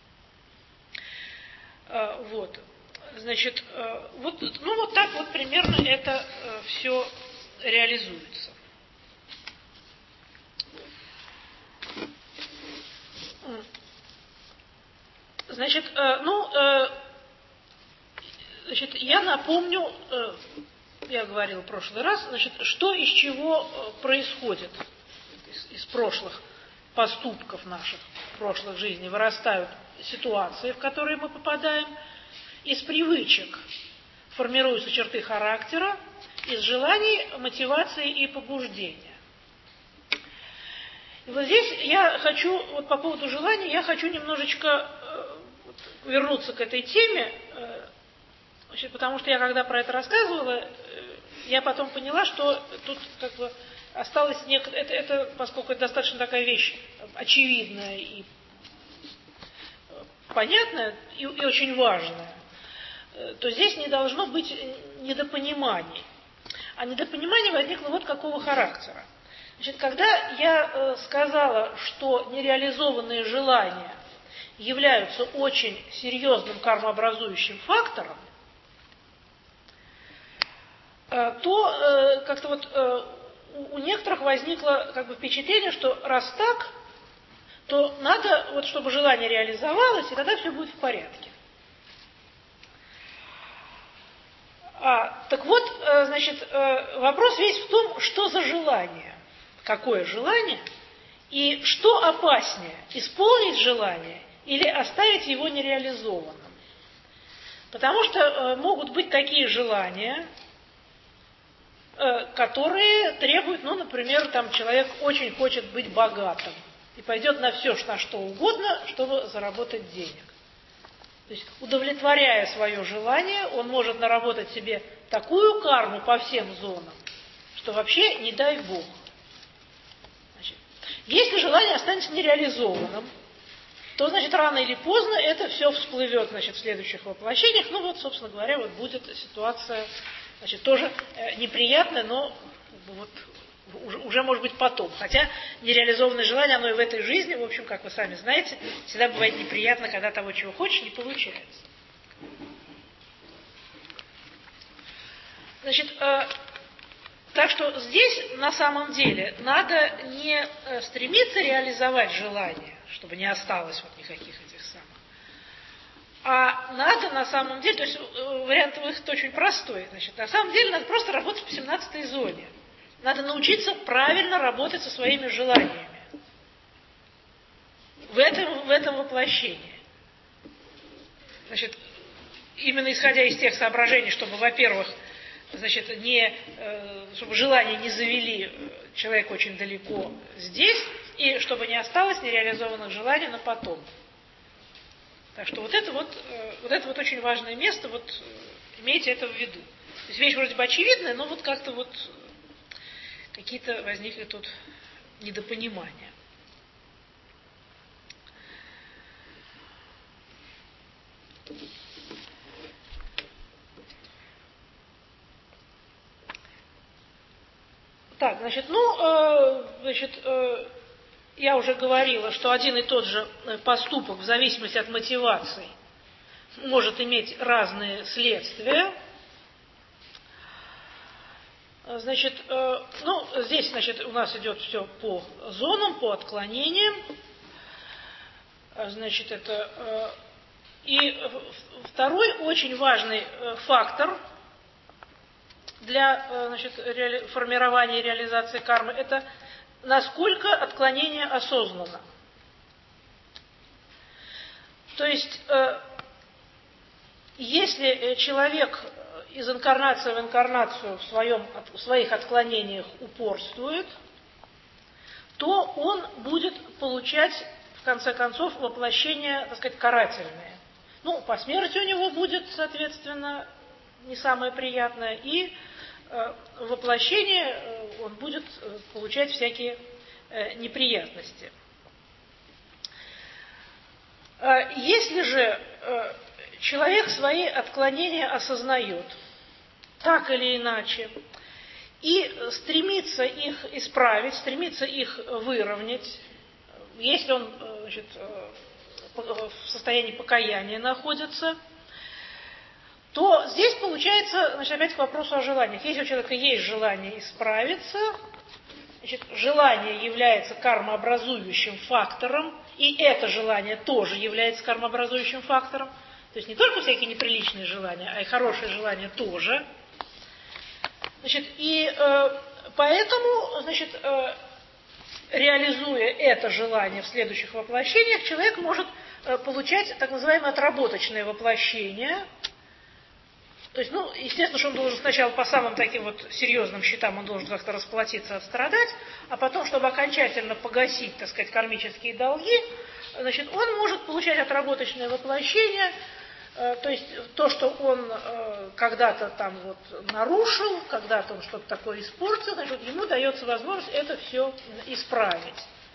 Вот. Значит, вот, ну вот так вот примерно это все реализуется. Значит, ну, значит, я напомню, я говорила в прошлый раз, значит, что из чего происходит из, из прошлых поступков наших, прошлых жизней, вырастают ситуации, в которые мы попадаем, из привычек формируются черты характера, из желаний, мотивации и побуждения. И вот здесь я хочу, вот по поводу желаний, я хочу немножечко э, вернуться к этой теме, э, значит, потому что я когда про это рассказывала, э, я потом поняла, что тут как бы осталось некоторое, это, это, поскольку это достаточно такая вещь очевидная и понятная, и, и очень важная, э, то здесь не должно быть недопониманий. А недопонимание возникло вот какого характера. Значит, когда я э, сказала, что нереализованные желания являются очень серьезным кармообразующим фактором, э, то э, как-то вот э, у, у некоторых возникло как бы впечатление, что раз так, то надо, вот, чтобы желание реализовалось, и тогда все будет в порядке. А, так вот, э, значит, э, вопрос весь в том, что за желание. Какое желание, и что опаснее, исполнить желание или оставить его нереализованным. Потому что э, могут быть такие желания, э, которые требуют, ну, например, там человек очень хочет быть богатым и пойдет на все, на что угодно, чтобы заработать денег. То есть, удовлетворяя свое желание, он может наработать себе такую карму по всем зонам, что вообще не дай Бог. Если желание останется нереализованным, то, значит, рано или поздно это все всплывет, значит, в следующих воплощениях. Ну вот, собственно говоря, вот будет ситуация, значит, тоже э, неприятная, но вот уже, уже может быть потом. Хотя нереализованное желание, оно и в этой жизни, в общем, как вы сами знаете, всегда бывает неприятно, когда того, чего хочешь, не получается. Значит, э, так что здесь на самом деле надо не стремиться реализовать желание, чтобы не осталось вот никаких этих самых, а надо на самом деле, то есть вариант выхода очень простой, значит, на самом деле надо просто работать по семнадцатой зоне. Надо научиться правильно работать со своими желаниями в этом, в этом воплощении. Значит, именно исходя из тех соображений, чтобы, во-первых, значит, не, чтобы желания не завели человека очень далеко здесь, и чтобы не осталось нереализованных желаний на потом. Так что вот это вот, вот это вот очень важное место, вот имейте это в виду. То есть вещь вроде бы очевидная, но вот как-то вот какие-то возникли тут недопонимания. Так, значит, ну, э, значит, э, я уже говорила, что один и тот же поступок в зависимости от мотивации может иметь разные следствия. Значит, э, ну, здесь, значит, у нас идет все по зонам, по отклонениям. Значит, это э, и второй очень важный фактор для, значит, реали... формирования и реализации кармы — это насколько отклонение осознанно. То есть, э, если человек из инкарнации в инкарнацию в, своем, в своих отклонениях упорствует, то он будет получать, в конце концов, воплощение, так сказать, карательное. Ну, по смерти у него будет, соответственно, не самое приятное, и э, воплощение э, он будет э, получать всякие э, неприятности. Э, если же э, человек свои отклонения осознает так или иначе, и стремится их исправить, стремится их выровнять, если он, значит, в состоянии покаяния находится, то здесь получается, значит, опять к вопросу о желаниях. Если у человека есть желание исправиться, значит, желание является кармообразующим фактором, и это желание тоже является кармообразующим фактором. То есть не только всякие неприличные желания, а и хорошие желания тоже. Значит, и э, поэтому, значит, э, реализуя это желание в следующих воплощениях, человек может э, получать так называемое отработочное воплощение. То есть, ну, естественно, что он должен сначала по самым таким вот серьезным счетам, он должен как-то расплатиться, отстрадать, а потом, чтобы окончательно погасить, так сказать, кармические долги, значит, он может получать отработочное воплощение, э, то есть то, что он э, когда-то там вот нарушил, когда-то он что-то такое испортил, значит, ему дается возможность это все исправить.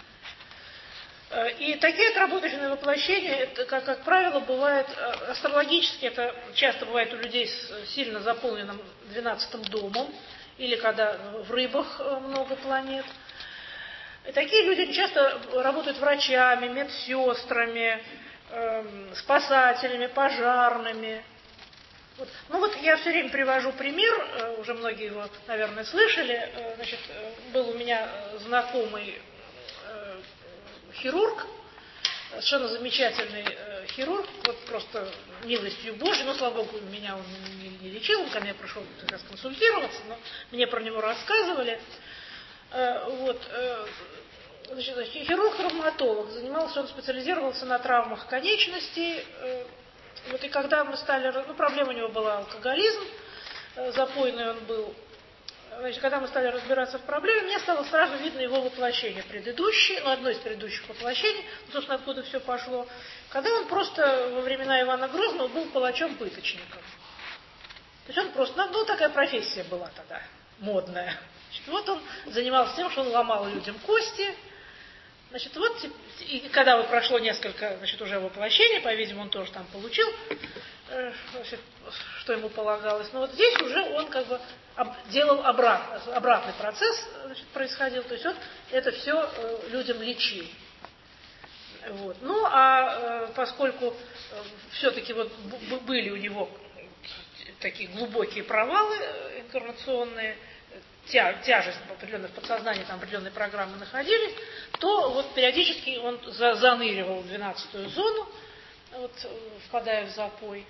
И такие отработочные воплощения, это, как, как правило, бывает астрологически, это часто бывает у людей с сильно заполненным двенадцатым домом, или когда в рыбах много планет. И такие люди часто работают врачами, медсестрами, э, спасателями, пожарными. Вот. Ну вот я все время привожу пример, э, уже многие его, наверное, слышали. Э, значит, э, был у меня знакомый э, хирург, совершенно замечательный э, хирург, вот просто милостью Божией, но, слава Богу, меня он не, не лечил, он ко мне пришел как раз консультироваться, но мне про него рассказывали. Э, вот, э, значит, хирург-травматолог, занимался, он специализировался на травмах конечностей, э, вот, и когда мы стали, ну, проблема у него была алкоголизм, э, запойный он был. Значит, когда мы стали разбираться в проблеме, мне стало сразу видно его воплощение предыдущее, ну, одно из предыдущих воплощений, собственно, откуда все пошло, когда он просто во времена Ивана Грозного был палачом-пыточником. То есть он просто, ну, такая профессия была тогда, модная. Значит, вот он занимался тем, что он ломал людям кости. Значит, вот, и когда вот прошло несколько, значит, уже воплощений, по-видимому, он тоже там получил, э, значит, что ему полагалось. Но вот здесь уже он как бы об, делал обратно, обратный процесс, значит, происходил. То есть он это все э, людям лечил. Вот. Ну, а э, поскольку э, все-таки вот б- были у него такие глубокие провалы э, инкарнационные, тя, тяжесть определенных подсознаний, там определенные программы находились, то вот периодически он за, заныривал в двенадцатую зону, вот, впадая в запой.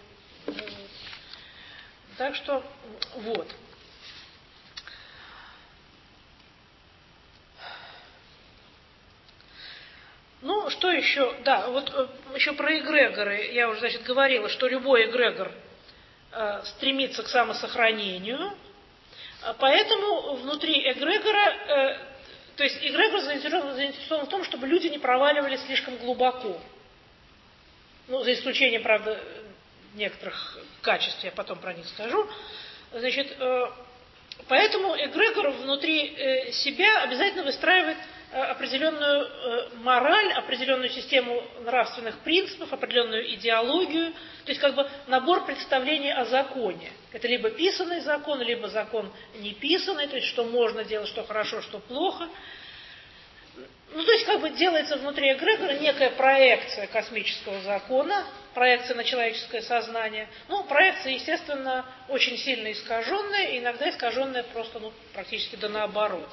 Так что вот. Ну, что еще? Да, вот еще про эгрегоры. Я уже, значит, говорила, что любой эгрегор э, стремится к самосохранению. Поэтому внутри эгрегора, э, то есть эгрегор заинтересован, заинтересован в том, чтобы люди не проваливались слишком глубоко. Ну, за исключением, правда, некоторых качеств, я потом про них скажу. Значит, э, поэтому эгрегор внутри э, себя обязательно выстраивает э, определенную э, мораль, определенную систему нравственных принципов, определенную идеологию, то есть как бы набор представлений о законе. Это либо писанный закон, либо закон не писанный, то есть что можно делать, что хорошо, что плохо. Ну, то есть, как бы делается внутри эгрегора некая проекция космического закона, проекция на человеческое сознание. Ну, проекция, естественно, очень сильно искаженная, иногда искаженная просто, ну, практически да наоборот.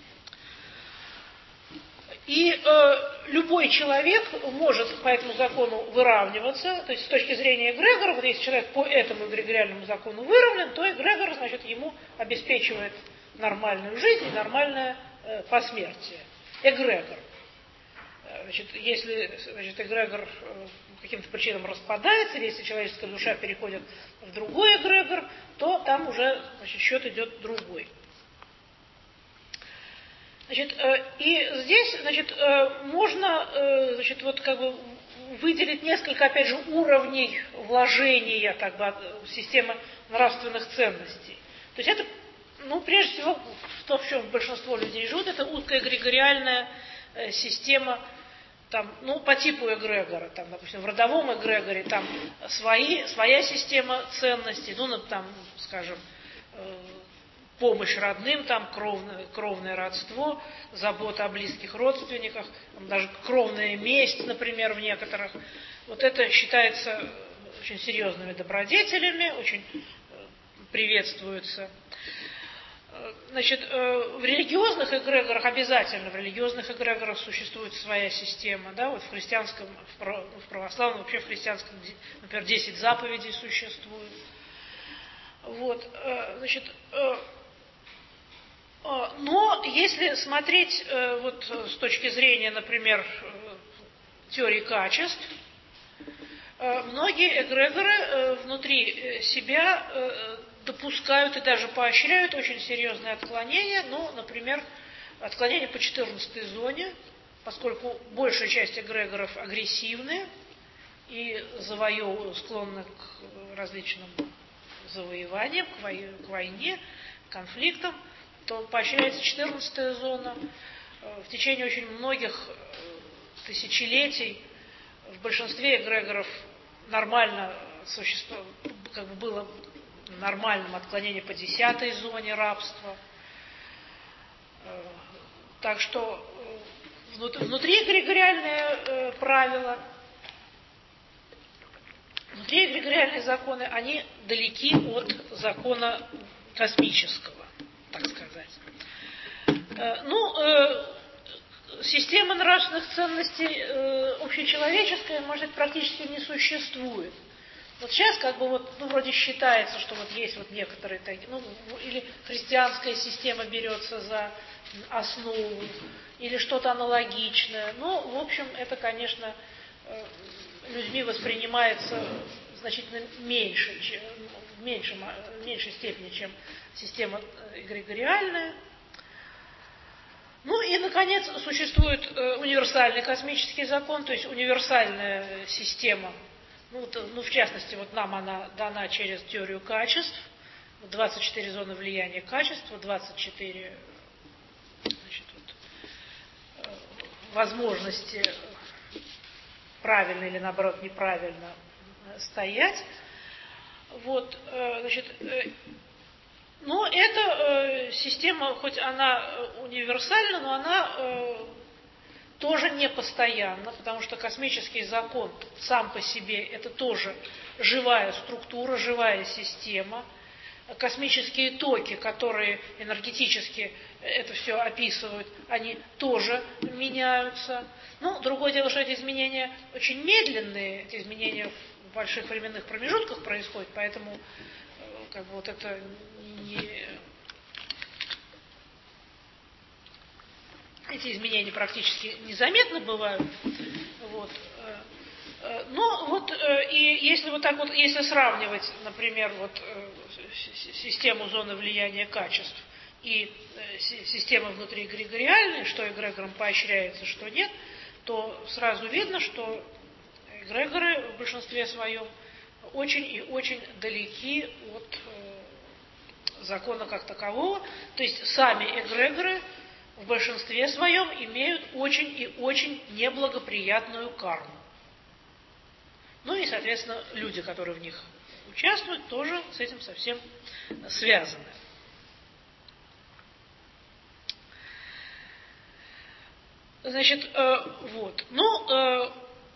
И э, любой человек может по этому закону выравниваться, то есть с точки зрения эгрегора, вот если человек по этому эгрегориальному закону выровнен, то эгрегор, значит, ему обеспечивает нормальную жизнь и нормальное э, посмертие. Эгрегор. Значит, если, значит, эгрегор по каким-то причинам распадается, или если человеческая душа переходит в другой эгрегор, то там уже, значит, счет идет другой. Значит, и здесь, значит, можно, значит, вот как бы выделить несколько, опять же, уровней вложения, как бы, системы нравственных ценностей. То есть это, ну, прежде всего, то, в чем большинство людей живут, это узкая эгрегориальная э, система, там, ну, по типу эгрегора, там, допустим, в родовом эгрегоре там свои, своя система ценностей, ну, там, скажем, помощь родным, там кровное, кровное родство, забота о близких родственниках, там даже кровная месть, например, в некоторых. Вот это считается очень серьезными добродетелями, очень приветствуется. Значит, в религиозных эгрегорах, обязательно в религиозных эгрегорах существует своя система, да, вот в христианском, в православном, вообще в христианском, например, десять заповедей существует. Вот, значит, но если смотреть вот с точки зрения, например, теории качеств, многие эгрегоры внутри себя допускают и даже поощряют очень серьезные отклонения, ну, например, отклонения по четырнадцатой зоне, поскольку большая часть эгрегоров агрессивные и завоев... склонны к различным завоеваниям, к войне, к конфликтам, то поощряется четырнадцатая зона. В течение очень многих тысячелетий в большинстве эгрегоров нормально существовало, как бы было нормальным отклонение по десятой зоне рабства. Так что внутри эгрегориальные правила, внутри эгрегориальные законы, они далеки от закона космического, так сказать. Ну, система нравственных ценностей общечеловеческая, может быть, практически не существует. Вот сейчас как бы вот, ну, вроде считается, что вот есть вот некоторые такие, ну, или христианская система берется за основу, или что-то аналогичное. Но, в общем, это, конечно, людьми воспринимается значительно меньше, чем, в, меньшем, в меньшей степени, чем система эгрегориальная. Ну и, наконец, существует универсальный космический закон, то есть универсальная система. Ну, то, ну, в частности, вот нам она дана через теорию качеств. двадцать четыре зоны влияния качества, двадцать четыре значит, вот, возможности правильно или, наоборот, неправильно стоять. Вот, значит, но эта система, хоть она универсальна, но она тоже не постоянно, потому что космический закон сам по себе это тоже живая структура, живая система. Космические токи, которые энергетически это все описывают, они тоже меняются. Ну, другое дело, что эти изменения очень медленные, эти изменения в больших временных промежутках происходят, поэтому как бы вот это не... Эти изменения практически незаметно бывают. Вот. Но вот и если вот так вот, если сравнивать, например, вот систему зоны влияния качеств и систему внутри эгрегориальной, что эгрегором поощряется, что нет, то сразу видно, что эгрегоры в большинстве своем очень и очень далеки от закона как такового. То есть сами эгрегоры в большинстве своем имеют очень и очень неблагоприятную карму. Ну и, соответственно, люди, которые в них участвуют, тоже с этим совсем связаны. Значит, э, вот. Ну, э,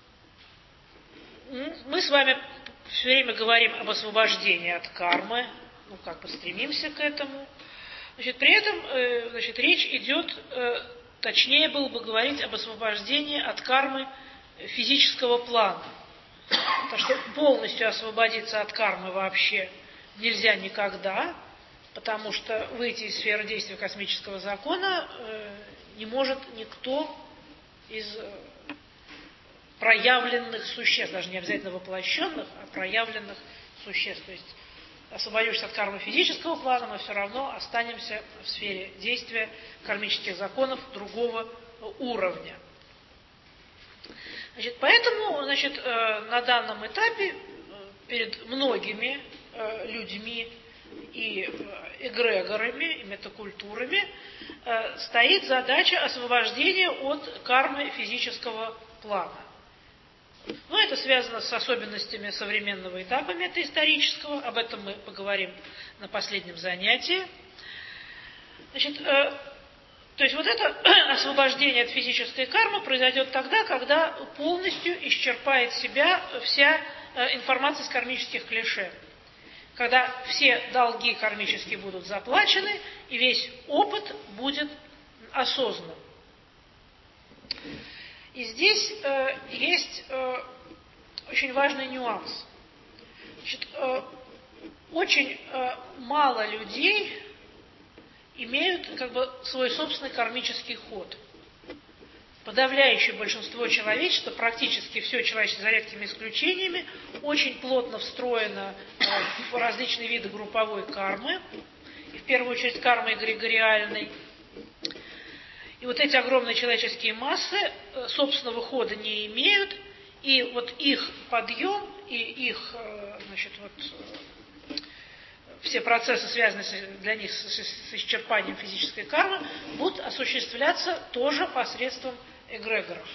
мы с вами все время говорим об освобождении от кармы, ну, как бы стремимся к этому. Значит, при этом, э, значит, речь идет, э, точнее было бы говорить об освобождении от кармы физического плана. Потому что полностью освободиться от кармы вообще нельзя никогда, потому что выйти из сферы действия космического закона э, не может никто из э, проявленных существ, даже не обязательно воплощенных, а проявленных существ. То есть освободившись от кармы физического плана, мы все равно останемся в сфере действия кармических законов другого уровня. Значит, поэтому, значит, на данном этапе перед многими людьми и эгрегорами, и метакультурами стоит задача освобождения от кармы физического плана. Но это связано с особенностями современного этапа метаисторического. Об этом мы поговорим на последнем занятии. Значит, э, то есть вот это освобождение от физической кармы произойдет тогда, когда полностью исчерпает себя вся э, информация из кармических клише. Когда все долги кармические будут заплачены, и весь опыт будет осознан. И здесь э, есть э, очень важный нюанс. Значит, э, очень э, мало людей имеют как бы свой собственный кармический ход. Подавляющее большинство человечества, практически все человечество, за редкими исключениями, очень плотно встроено в различные виды групповой кармы, и в первую очередь кармы эгрегориальной. И вот эти огромные человеческие массы собственного хода не имеют, и вот их подъем и их, значит, вот, все процессы, связанные для них с, с исчерпанием физической кармы, будут осуществляться тоже посредством эгрегоров.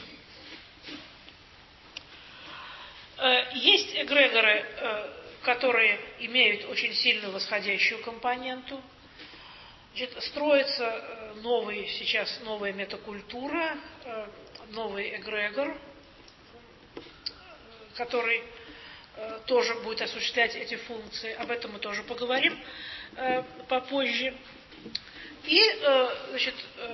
Есть эгрегоры, которые имеют очень сильную восходящую компоненту. Значит, строится новый, сейчас новая метакультура, новый эгрегор, который тоже будет осуществлять эти функции. Об этом мы тоже поговорим попозже. И, значит,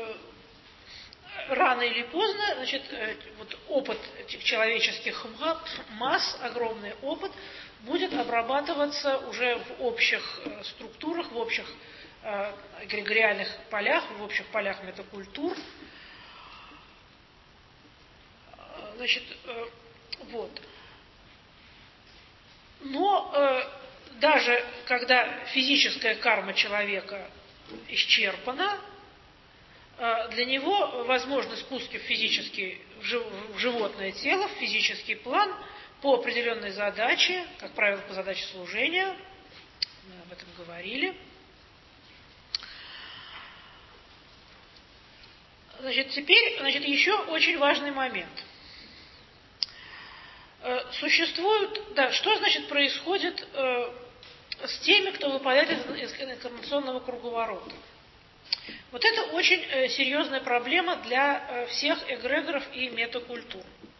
рано или поздно, значит, вот опыт человеческих масс, огромный опыт, будет обрабатываться уже в общих структурах, в общих эгрегориальных полях, в общих полях метакультур. Значит, вот. Но э, даже когда физическая карма человека исчерпана, э, для него возможны спуски в физический, в, жив, в животное тело, в физический план по определенной задаче, как правило, по задаче служения. Мы об этом говорили. Значит, теперь, значит, еще очень важный момент. Существуют, да, что значит происходит э, с теми, кто выпадает из, из инкарнационного круговорота? Вот это очень э, серьезная проблема для э, всех эгрегоров и метакультур.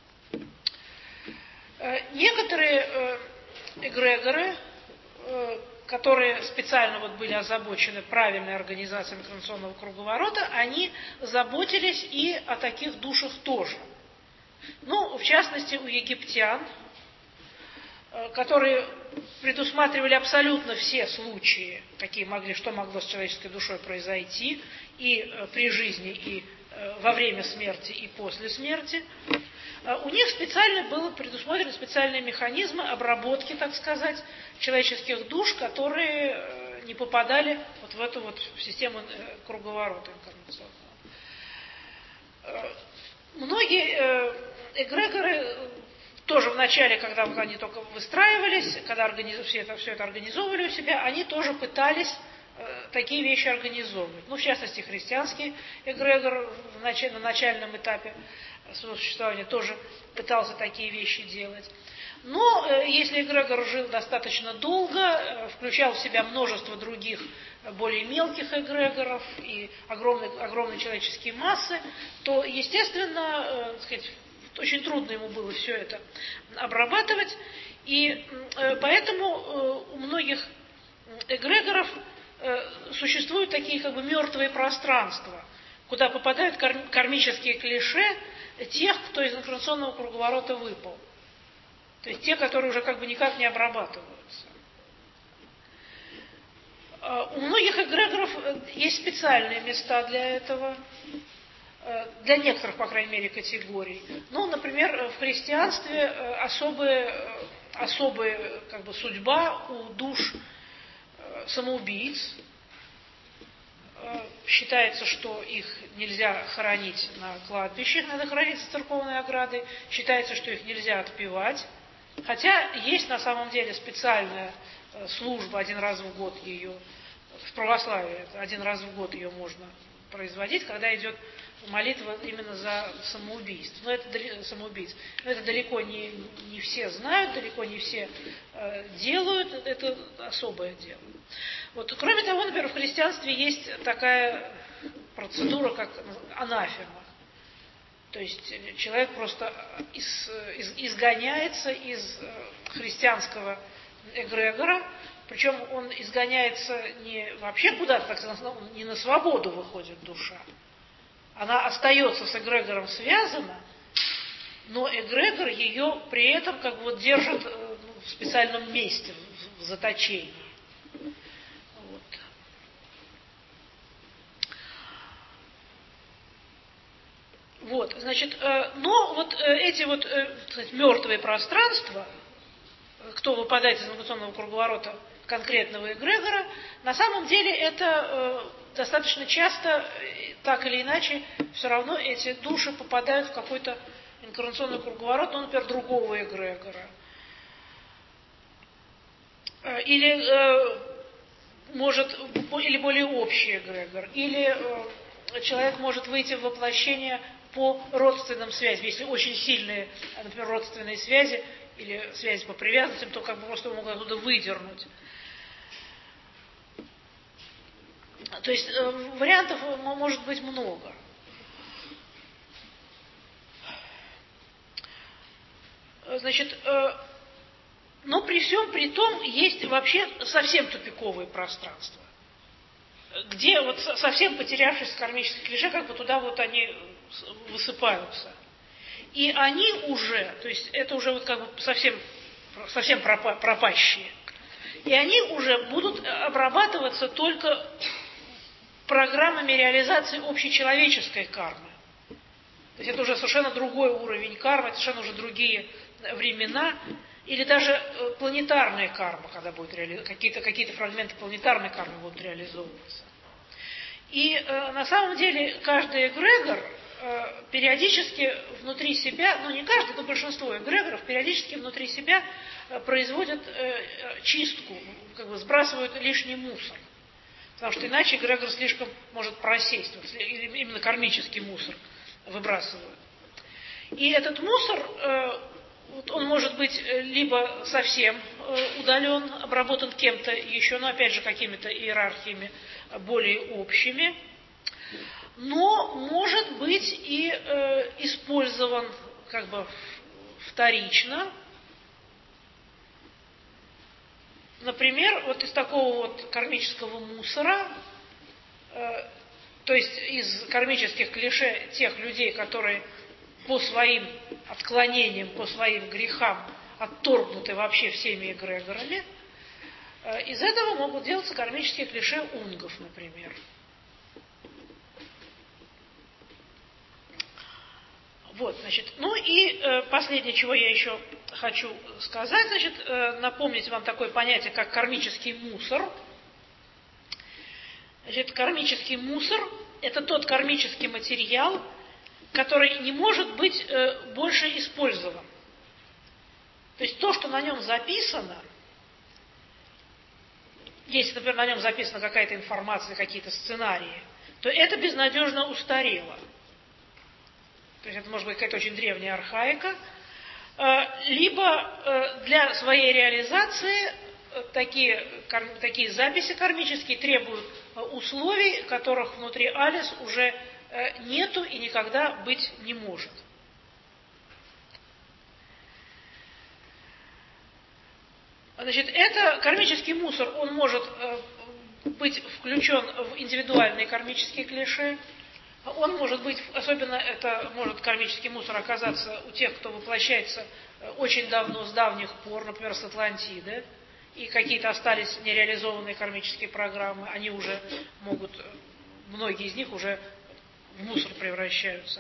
Э, некоторые э, эгрегоры, э, которые специально вот были озабочены правильной организацией инкарнационного круговорота, они заботились и о таких душах тоже. Ну, в частности, у египтян, которые предусматривали абсолютно все случаи, какие могли, что могло с человеческой душой произойти, и при жизни, и во время смерти, и после смерти, у них специально было предусмотрены специальные механизмы обработки, так сказать, человеческих душ, которые не попадали вот в эту вот систему круговорота инкарнационного. Многие эгрегоры тоже в начале, когда они только выстраивались, когда организ... все, это, все это организовывали у себя, они тоже пытались э, такие вещи организовывать. Ну, в частности, христианский эгрегор в нач... на начальном этапе своего существования тоже пытался такие вещи делать. Но э, если эгрегор жил достаточно долго, э, включал в себя множество других э, более мелких эгрегоров и огромные, огромные человеческие массы, то, естественно, э, так сказать, очень трудно ему было все это обрабатывать, и э, поэтому э, у многих эгрегоров э, существуют такие как бы мертвые пространства, куда попадают кар- кармические клише тех, кто из инкарнационного круговорота выпал. То есть те, которые уже как бы никак не обрабатываются. Э, у многих эгрегоров есть специальные места для этого. Для некоторых, по крайней мере, категорий. Ну, например, в христианстве особая, особая как бы, судьба у душ самоубийц. Считается, что их нельзя хоронить на кладбище, их надо хоронить за церковной оградой. Считается, что их нельзя отпевать. Хотя есть на самом деле специальная служба, один раз в год ее, в православии, один раз в год ее можно производить, когда идет молитва именно за самоубийство. Но это, самоубийц. Но это далеко не, не все знают, далеко не все э, делают, это особое дело. Вот. Кроме того, например, в христианстве есть такая процедура, как анафема. То есть человек просто из, из, изгоняется из христианского эгрегора, причем он изгоняется не вообще куда-то, так сказать, не на свободу выходит душа. Она остается с эгрегором связана, но эгрегор ее при этом как бы вот держит в специальном месте, в заточении. Вот. Вот, значит, но вот эти вот, так сказать, мертвые пространства, кто выпадает из информационного круговорота конкретного эгрегора, на самом деле это достаточно часто, так или иначе, все равно эти души попадают в какой-то инкарнационный круговорот, ну, например, другого эгрегора. Или, э, может, или более общий эгрегор. Или э, человек может выйти в воплощение по родственным связям. Если очень сильные, например, родственные связи или связи по привязанностям, то как бы просто его могут оттуда выдернуть. То есть э, вариантов может быть много. Значит, э, но при всем при том есть вообще совсем тупиковые пространства, где вот совсем потерявшись кармические клише, как бы туда вот они высыпаются. И они уже, то есть это уже вот как бы совсем, совсем пропащие. И они уже будут обрабатываться только программами реализации общечеловеческой кармы. То есть это уже совершенно другой уровень кармы, совершенно уже другие времена, или даже планетарная карма, когда будут реали... какие-то, какие-то фрагменты планетарной кармы будут реализовываться. И э, на самом деле каждый эгрегор э, периодически внутри себя, ну не каждый, но большинство эгрегоров периодически внутри себя э, производят э, чистку, как бы сбрасывают лишний мусор. Потому что иначе эгрегор слишком может просесть, вот, именно кармический мусор выбрасывают. И этот мусор, э, вот он может быть либо совсем э, удален, обработан кем-то еще, но опять же какими-то иерархиями более общими, но может быть и э, использован как бы вторично. Например, вот из такого вот кармического мусора, э, то есть из кармических клише тех людей, которые по своим отклонениям, по своим грехам отторгнуты вообще всеми эгрегорами, э, из этого могут делаться кармические клише унгов, например. Вот, значит, ну и э, последнее, чего я еще хочу сказать, значит, э, напомнить вам такое понятие, как кармический мусор. Значит, кармический мусор – это тот кармический материал, который не может быть э, больше использован. То есть то, что на нем записано, если, например, на нем записана какая-то информация, какие-то сценарии, то это безнадежно устарело. То есть это может быть какая-то очень древняя архаика, либо для своей реализации такие, такие записи кармические требуют условий, которых внутри Алис уже нету и никогда быть не может. Значит, это кармический мусор, он может быть включен в индивидуальные кармические клише. Он может быть, особенно это может кармический мусор оказаться у тех, кто воплощается очень давно, с давних пор, например, с Атлантиды, и какие-то остались нереализованные кармические программы, они уже могут, многие из них уже в мусор превращаются.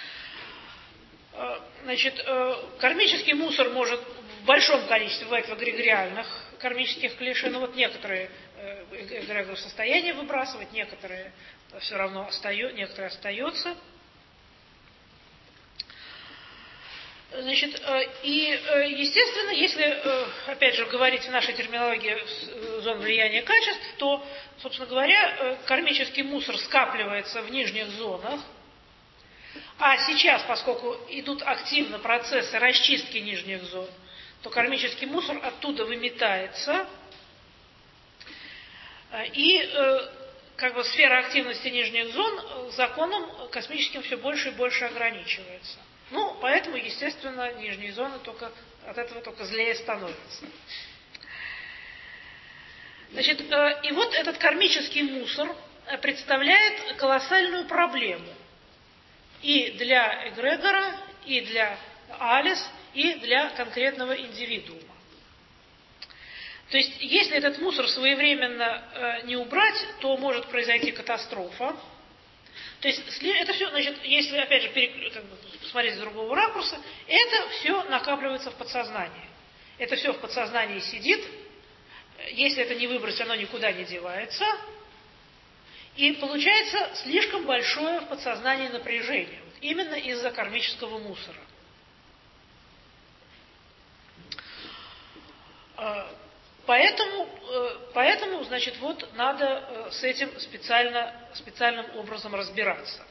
Значит, кармический мусор может в большом количестве бывать в эгрегориальных кармических клише, но вот некоторые эгрегоры в состоянии выбрасывать, некоторые все равно остаются, некоторые остаются. Значит, и, естественно, если, опять же, говорить в нашей терминологии зон влияния качеств, то, собственно говоря, кармический мусор скапливается в нижних зонах, а сейчас, поскольку идут активно процессы расчистки нижних зон, то кармический мусор оттуда выметается, и как бы сфера активности нижних зон законом космическим все больше и больше ограничивается. Ну, поэтому, естественно, нижние зоны только, от этого только злее становятся. Значит, и вот этот кармический мусор представляет колоссальную проблему и для эгрегора, и для алис, и для конкретного индивидуума. То есть, если этот мусор своевременно не убрать, то может произойти катастрофа. То есть, это все, значит, если, опять же, перек, как бы, посмотреть с другого ракурса, это все накапливается в подсознании. Это все в подсознании сидит. Если это не выбросить, оно никуда не девается. И получается слишком большое в подсознании напряжение. Вот именно из-за кармического мусора. Поэтому, поэтому, значит, вот надо с этим специально, специальным образом разбираться.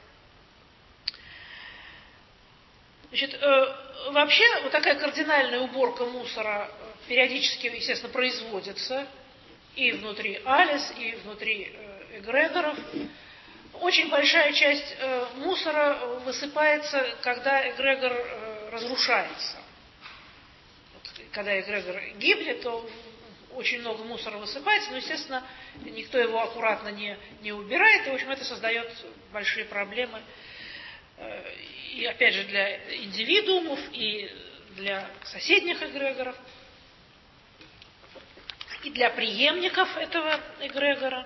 Значит, вообще, вот такая кардинальная уборка мусора периодически, естественно, производится и внутри алис, и внутри эгрегоров. Очень большая часть мусора высыпается, когда эгрегор разрушается. Вот, когда эгрегор гибнет, то очень много мусора высыпается, но, естественно, никто его аккуратно не, не убирает, и, в общем, это создает большие проблемы. И, опять же, для индивидуумов, и для соседних эгрегоров, и для преемников этого эгрегора.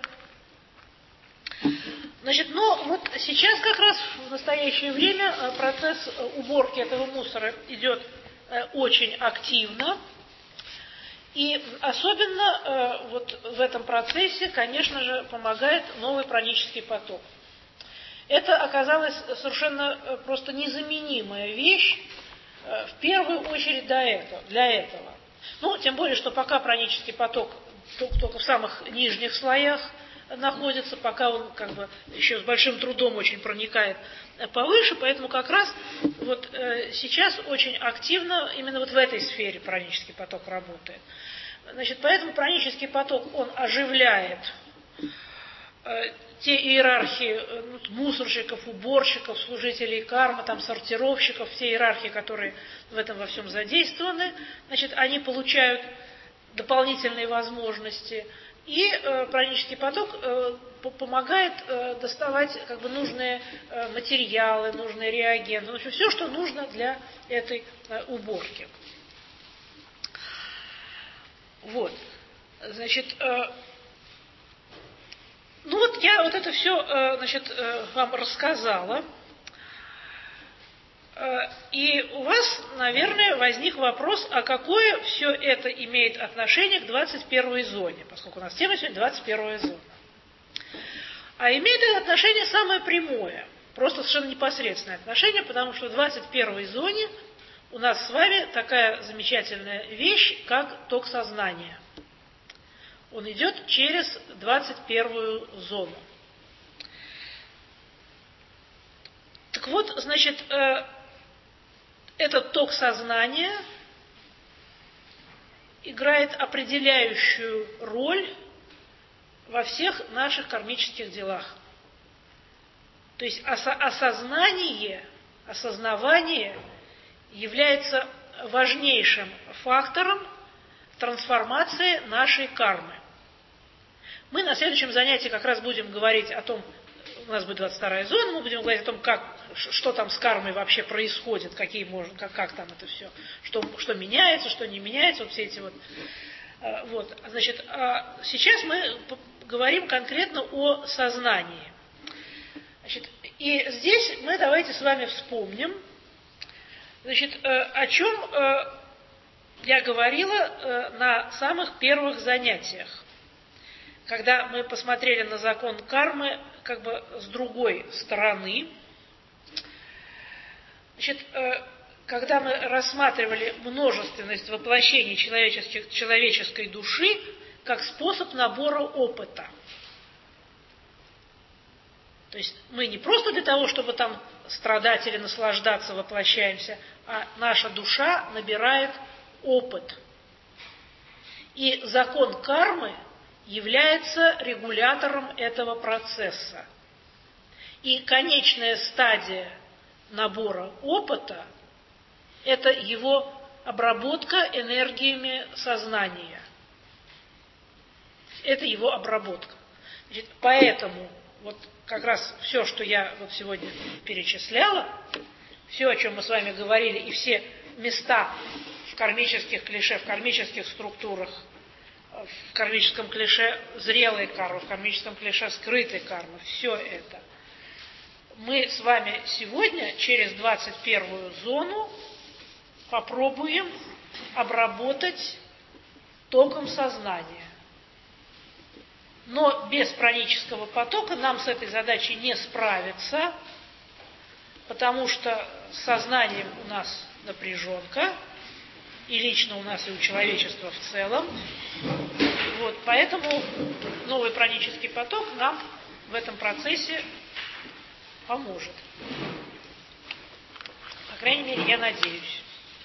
Значит, но вот сейчас как раз в настоящее время процесс уборки этого мусора идет очень активно. И особенно э, вот в этом процессе, конечно же, помогает новый пранический поток. Это оказалась совершенно просто незаменимая вещь, э, в первую очередь до этого, для этого. Ну, тем более, что пока пранический поток только, только в самых нижних слоях находится, пока он как бы еще с большим трудом очень проникает повыше, поэтому как раз вот э, сейчас очень активно именно вот в этой сфере пранический поток работает. Значит, поэтому пранический поток, он оживляет э, те иерархии э, мусорщиков, уборщиков, служителей кармы, там, сортировщиков, те иерархии, которые в этом во всем задействованы, значит, они получают дополнительные возможности. И э, пранический поток э, помогает э, доставать как бы нужные э, материалы, нужные реагенты, в общем, все, что нужно для этой э, уборки. Вот, значит, э, ну вот я вот это все, э, значит, э, вам рассказала. И у вас, наверное, возник вопрос, а какое все это имеет отношение к двадцать первой зоне, поскольку у нас тема сегодня двадцать первая зона. А имеет это отношение самое прямое, просто совершенно непосредственное отношение, потому что в двадцать первой зоне у нас с вами такая замечательная вещь, как ток сознания. Он идет через двадцать первую зону. Так вот, значит, этот ток сознания играет определяющую роль во всех наших кармических делах. То есть осознание, осознавание является важнейшим фактором трансформации нашей кармы. Мы на следующем занятии как раз будем говорить о том, у нас будет двадцать вторая зона, мы будем говорить о том, как, что там с кармой вообще происходит, какие можно, как, как там это все, что, что меняется, что не меняется, вот все эти вот. Вот. Значит, а сейчас мы говорим конкретно о сознании. Значит, и здесь мы давайте с вами вспомним, значит, о чем я говорила на самых первых занятиях, когда мы посмотрели на закон кармы как бы с другой стороны. Значит, когда мы рассматривали множественность воплощений человеческой души как способ набора опыта. То есть мы не просто для того, чтобы там страдать или наслаждаться воплощаемся, а наша душа набирает опыт. И закон кармы является регулятором этого процесса. И конечная стадия набора опыта – это его обработка энергиями сознания. Это его обработка. Значит, поэтому вот как раз все, что я вот сегодня перечисляла, все, о чем мы с вами говорили, и все места в кармических клише, в кармических структурах, в кармическом клише зрелой кармы, в кармическом клише скрытой кармы, все это мы с вами сегодня через двадцать первую зону попробуем обработать током сознания. Но без пранического потока нам с этой задачей не справиться, потому что с сознанием у нас напряженка, и лично у нас, и у человечества в целом. Вот, поэтому новый пранический поток нам в этом процессе поможет. По крайней мере, я надеюсь.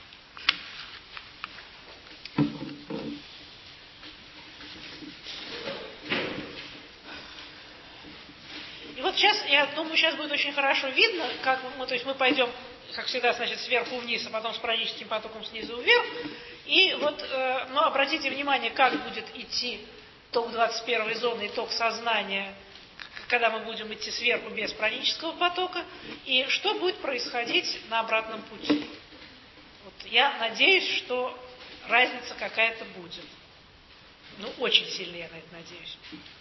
И вот сейчас, я думаю, сейчас будет очень хорошо видно, как мы, то есть мы пойдем, как всегда, значит, сверху вниз, а потом с праническим потоком снизу вверх. И вот, э, но обратите внимание, как будет идти ток двадцать первой зоны и ток сознания, когда мы будем идти сверху без пранического потока, и что будет происходить на обратном пути. Вот я надеюсь, что разница какая-то будет. Ну, очень сильно я на это надеюсь.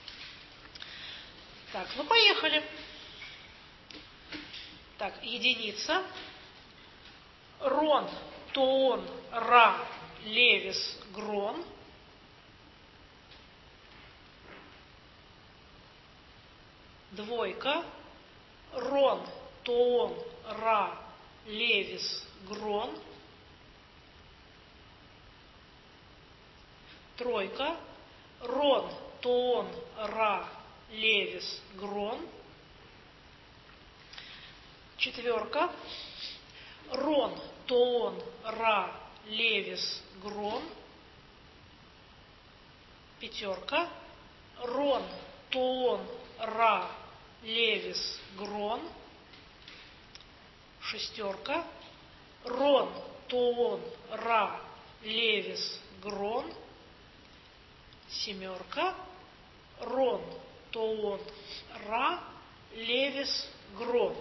Так, ну поехали. Так, единица. Рон, тоон, ра, левис, грон. Двойка. Рон, тоон, ра, левис, грон. Тройка. Рон, тоон, ра, левис, грон. Четверка. Рон, тоон, ра, левис, грон. Пятерка. Рон, тоон, ра, левис, грон. Шестерка. Рон, тоон, ра, левис, грон. Семерка. Рон, тоон, ра, левис, грон.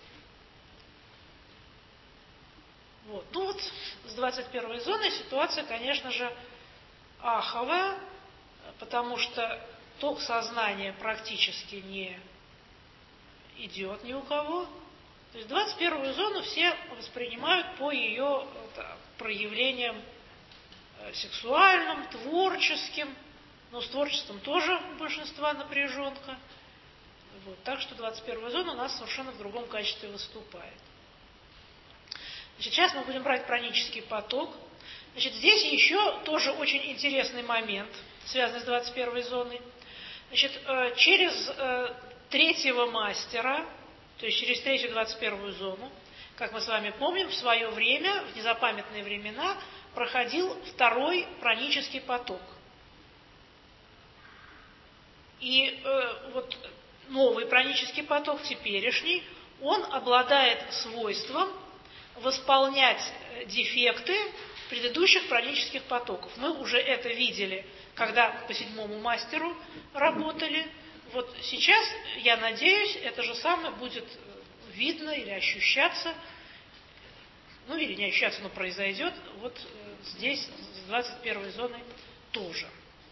Вот. Ну вот с двадцать первой зоной ситуация, конечно же, аховая, потому что ток сознания практически не идет ни у кого. То есть двадцать первую зону все воспринимают по ее проявлениям сексуальным, творческим, но с творчеством тоже у большинства напряженка. Вот. Так что двадцать первая зона у нас совершенно в другом качестве выступает. Значит, сейчас мы будем брать пранический поток. Значит, здесь еще тоже очень интересный момент, связанный с двадцать первой зоной. Значит, через третьего мастера, то есть через третью двадцать первую зону, как мы с вами помним, в свое время, в незапамятные времена, проходил второй пранический поток. И э, вот новый пранический поток, теперешний, он обладает свойством восполнять дефекты предыдущих пранических потоков. Мы уже это видели, когда по седьмому мастеру работали. Вот сейчас, я надеюсь, это же самое будет видно или ощущаться, ну или не ощущаться, но произойдет вот здесь, с двадцать первой зоной тоже.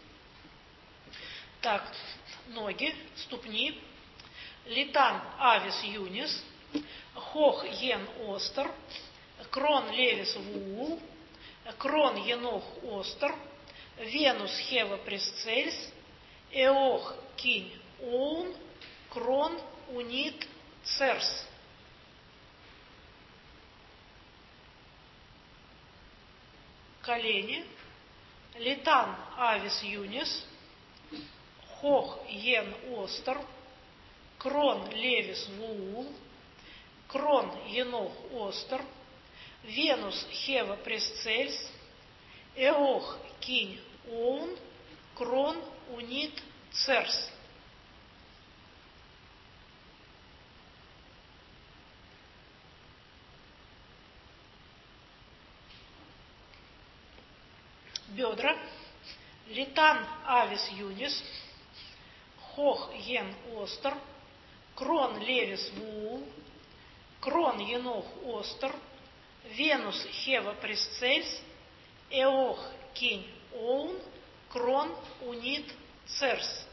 Так, ноги, ступни. Литан авис юнис, хох ен остер, крон левис вуул, крон енох остер, венус хева пресцельс, эох кинь оун, крон унит церс. колени, литан авис юнис, хох йен остер, крон левис вуул, крон енох остер, венус хева пресцельс, эох кинь оун, крон унит церс. Бедра, литан авис юнис, хох йен остер, крон левис вуул, крон енох остер, венус хева пресцельс, эох кинь оун, крон унит церс.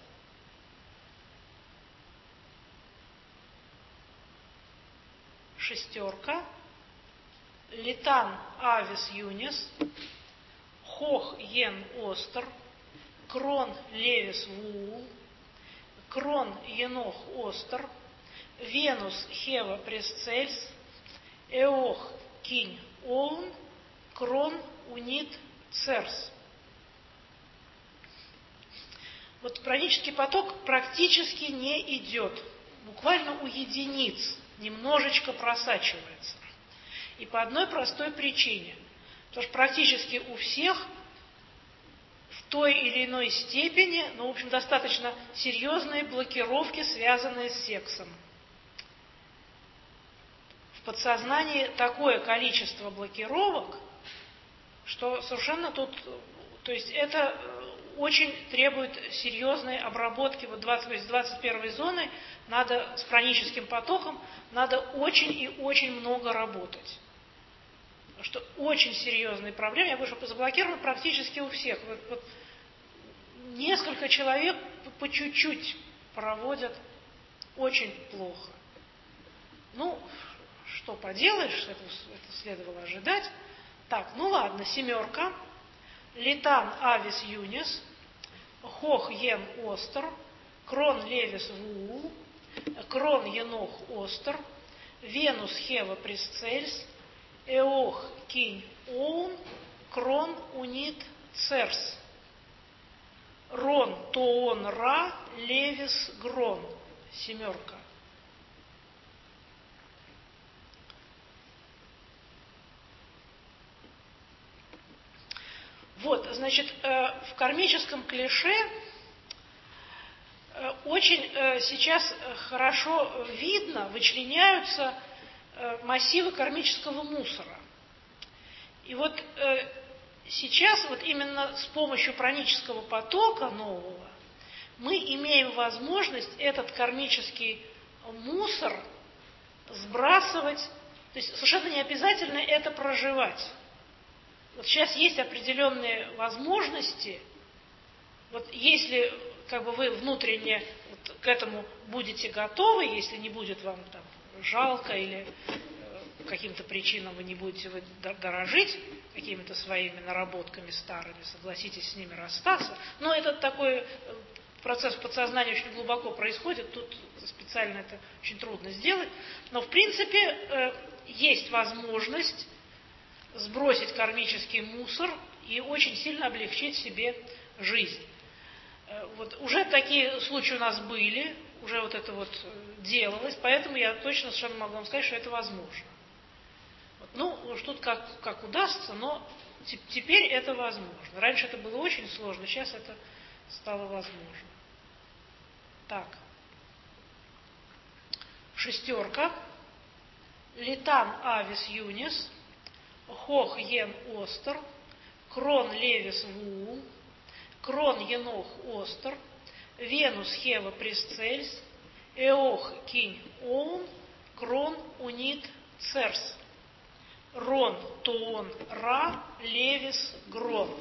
Шестерка, литан авис юнис, хох йен остер, крон левис вуул, крон енох остер, венус хева пресцельс, эох кинь оун, крон унит церс. Вот пранический поток практически не идет, буквально у единиц, немножечко просачивается. И по одной простой причине. Потому что практически у всех в той или иной степени, ну, в общем, достаточно серьезные блокировки, связанные с сексом. В подсознании такое количество блокировок, что совершенно тут, то есть это очень требует серьезной обработки. Вот двадцать, двадцать первой зоной надо с праническим потоком, надо очень и очень много работать. Потому что очень серьезные проблемы, я говорю, что заблокированы практически у всех. Вот, вот несколько человек по чуть-чуть проводят очень плохо. Ну, что поделаешь, это, это следовало ожидать. Так, ну ладно, семерка. Литан авис юнис, хох йен остер, крон левис вуул, крон енох остер, венус хева пресцельс, эох кинь оун, крон унит церс. Рон тоон ра левис грон. Семерка. Вот, значит, в кармическом клише очень сейчас хорошо видно, вычленяются массивы кармического мусора. И вот сейчас вот именно с помощью пранического потока нового мы имеем возможность этот кармический мусор сбрасывать, то есть совершенно не обязательно это проживать. Вот сейчас есть определенные возможности, вот если как бы вы внутренне вот к этому будете готовы, если не будет вам там жалко или э, по каким-то причинам вы не будете вы дорожить какими-то своими наработками старыми, согласитесь с ними расстаться, но этот такой процесс в подсознании очень глубоко происходит, тут специально это очень трудно сделать, но в принципе э, есть возможность сбросить кармический мусор и очень сильно облегчить себе жизнь. Вот уже такие случаи у нас были, уже вот это вот делалось, поэтому я точно совершенно могу вам сказать, что это возможно. Вот, ну, уж тут как, как удастся, но те, теперь это возможно. Раньше это было очень сложно, сейчас это стало возможно. Так. Шестерка. Литан авис юнис, хох йен остер, крон левис вуул, крон енох остер, венус хева пресцельс, эох кинь оун, крон унит церс. Рон тоон ра левис грон.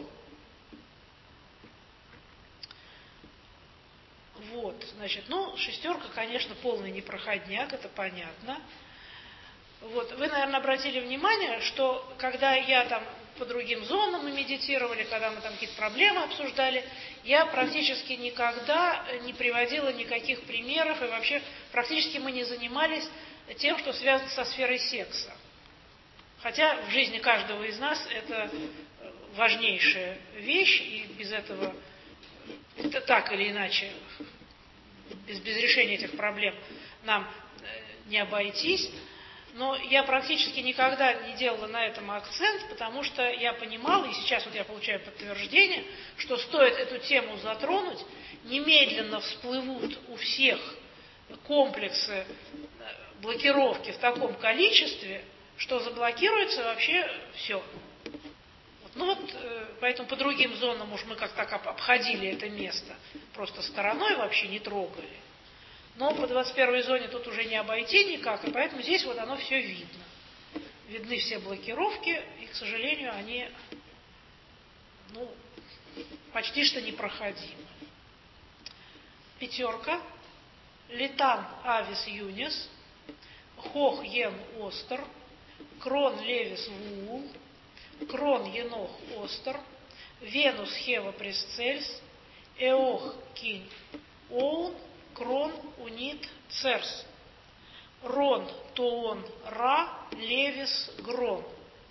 Вот, значит, ну, шестерка, конечно, полный непроходняк, это понятно. Вот, вы, наверное, обратили внимание, что когда я там по другим зонам мы медитировали, когда мы там какие-то проблемы обсуждали, я практически никогда не приводила никаких примеров, и вообще практически мы не занимались тем, что связано со сферой секса. Хотя в жизни каждого из нас это важнейшая вещь, и без этого, это так или иначе, без, без решения этих проблем нам не обойтись. Но я практически никогда не делала на этом акцент, потому что я понимала, и сейчас вот я получаю подтверждение, что стоит эту тему затронуть, немедленно всплывут у всех комплексы блокировки в таком количестве, что заблокируется вообще все. Ну вот, поэтому по другим зонам уж мы как так обходили это место, просто стороной вообще не трогали. Но по двадцать первой зоне тут уже не обойти никак, и поэтому здесь вот оно все видно. Видны все блокировки, и, к сожалению, они ну, почти что непроходимы. Пятерка. Литан авис юнис, хох ен остер, крон левис вуул, крон енох остер, венус хева пресцельс, эох кинь оун, крон унит церс, рон тоон ра левис грон.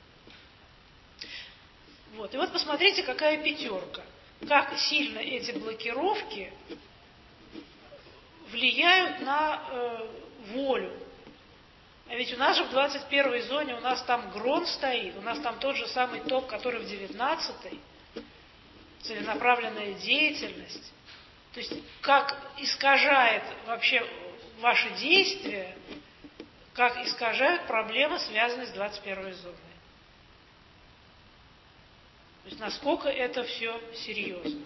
Вот. И вот посмотрите, какая пятерка. Как сильно эти блокировки влияют на э, волю. А ведь у нас же в двадцать первой зоне у нас там грон стоит, у нас там тот же самый ток, который в девятнадцатой, целенаправленная деятельность. То есть как искажает вообще ваши действия, как искажают проблемы, связанные с двадцать первой зоной. То есть насколько это все серьезно.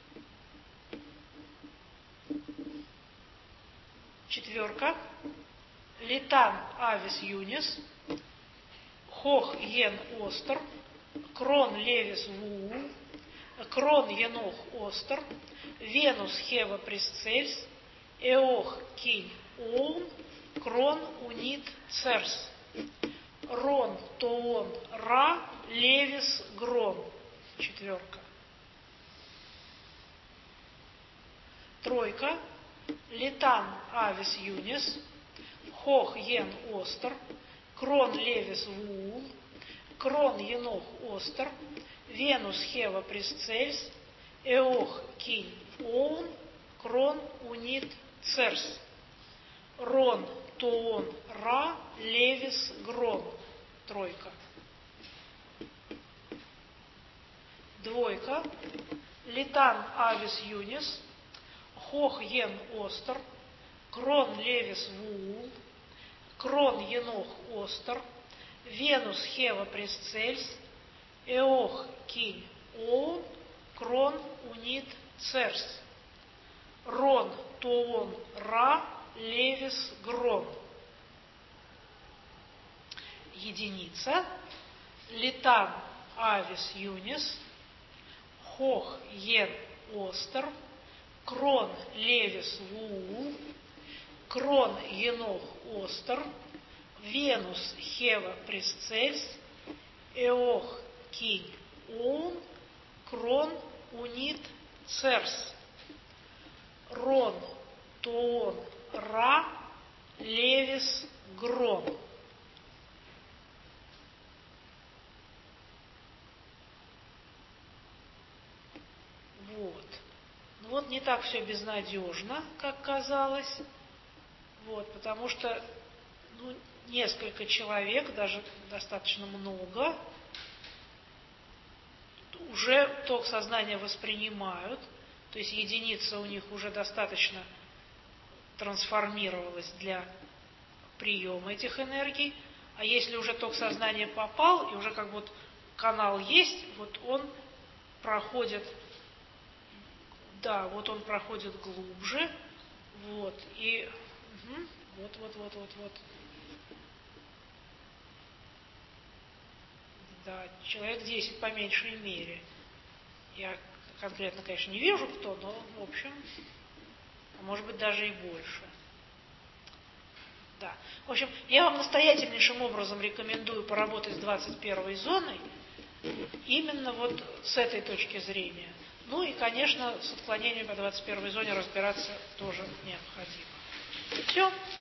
Четверка. Литан авис юнис, хох ен остер, крон левис вуул, крон енох остер, венус хева пресцельс, эох кинь оун, крон унит церс, рон тоон ра левис грон. Четверка. Тройка. Литан авис юнис, хох ен остер, крон левис вуул, крон енох остер, венус хева пресцельс, эох кинь оун, крон унит церс, рон тоон ра левис грон. Тройка. Двойка. Литан авис юнис, хох ен остер, крон левис вуул, крон енох остер, венус хева пресцельс, эох кинь оун, крон унит церс, рон тоон ра левис грон. Единица. Литан авис юнис, хох ен остер, крон левис вуул, крон енох остер, венус хева пресцельс, эох кинь оун, крон унит церс, рон тоон ра левис грон. Вот. Ну вот не так все безнадежно, как казалось. Вот, потому что ну, несколько человек, даже достаточно много, уже ток сознания воспринимают, то есть единица у них уже достаточно трансформировалась для приема этих энергий, а если уже ток сознания попал, и уже как вот канал есть, вот он проходит, да, вот он проходит глубже, вот, и угу, вот, вот, вот, вот, вот. Да, человек десять по меньшей мере. Я конкретно, конечно, не вижу кто, но, в общем, а может быть, даже и больше. Да. В общем, я вам настоятельнейшим образом рекомендую поработать с двадцать первой зоной именно вот с этой точки зрения. Ну и, конечно, с отклонением по двадцать первой зоне разбираться тоже необходимо. Все.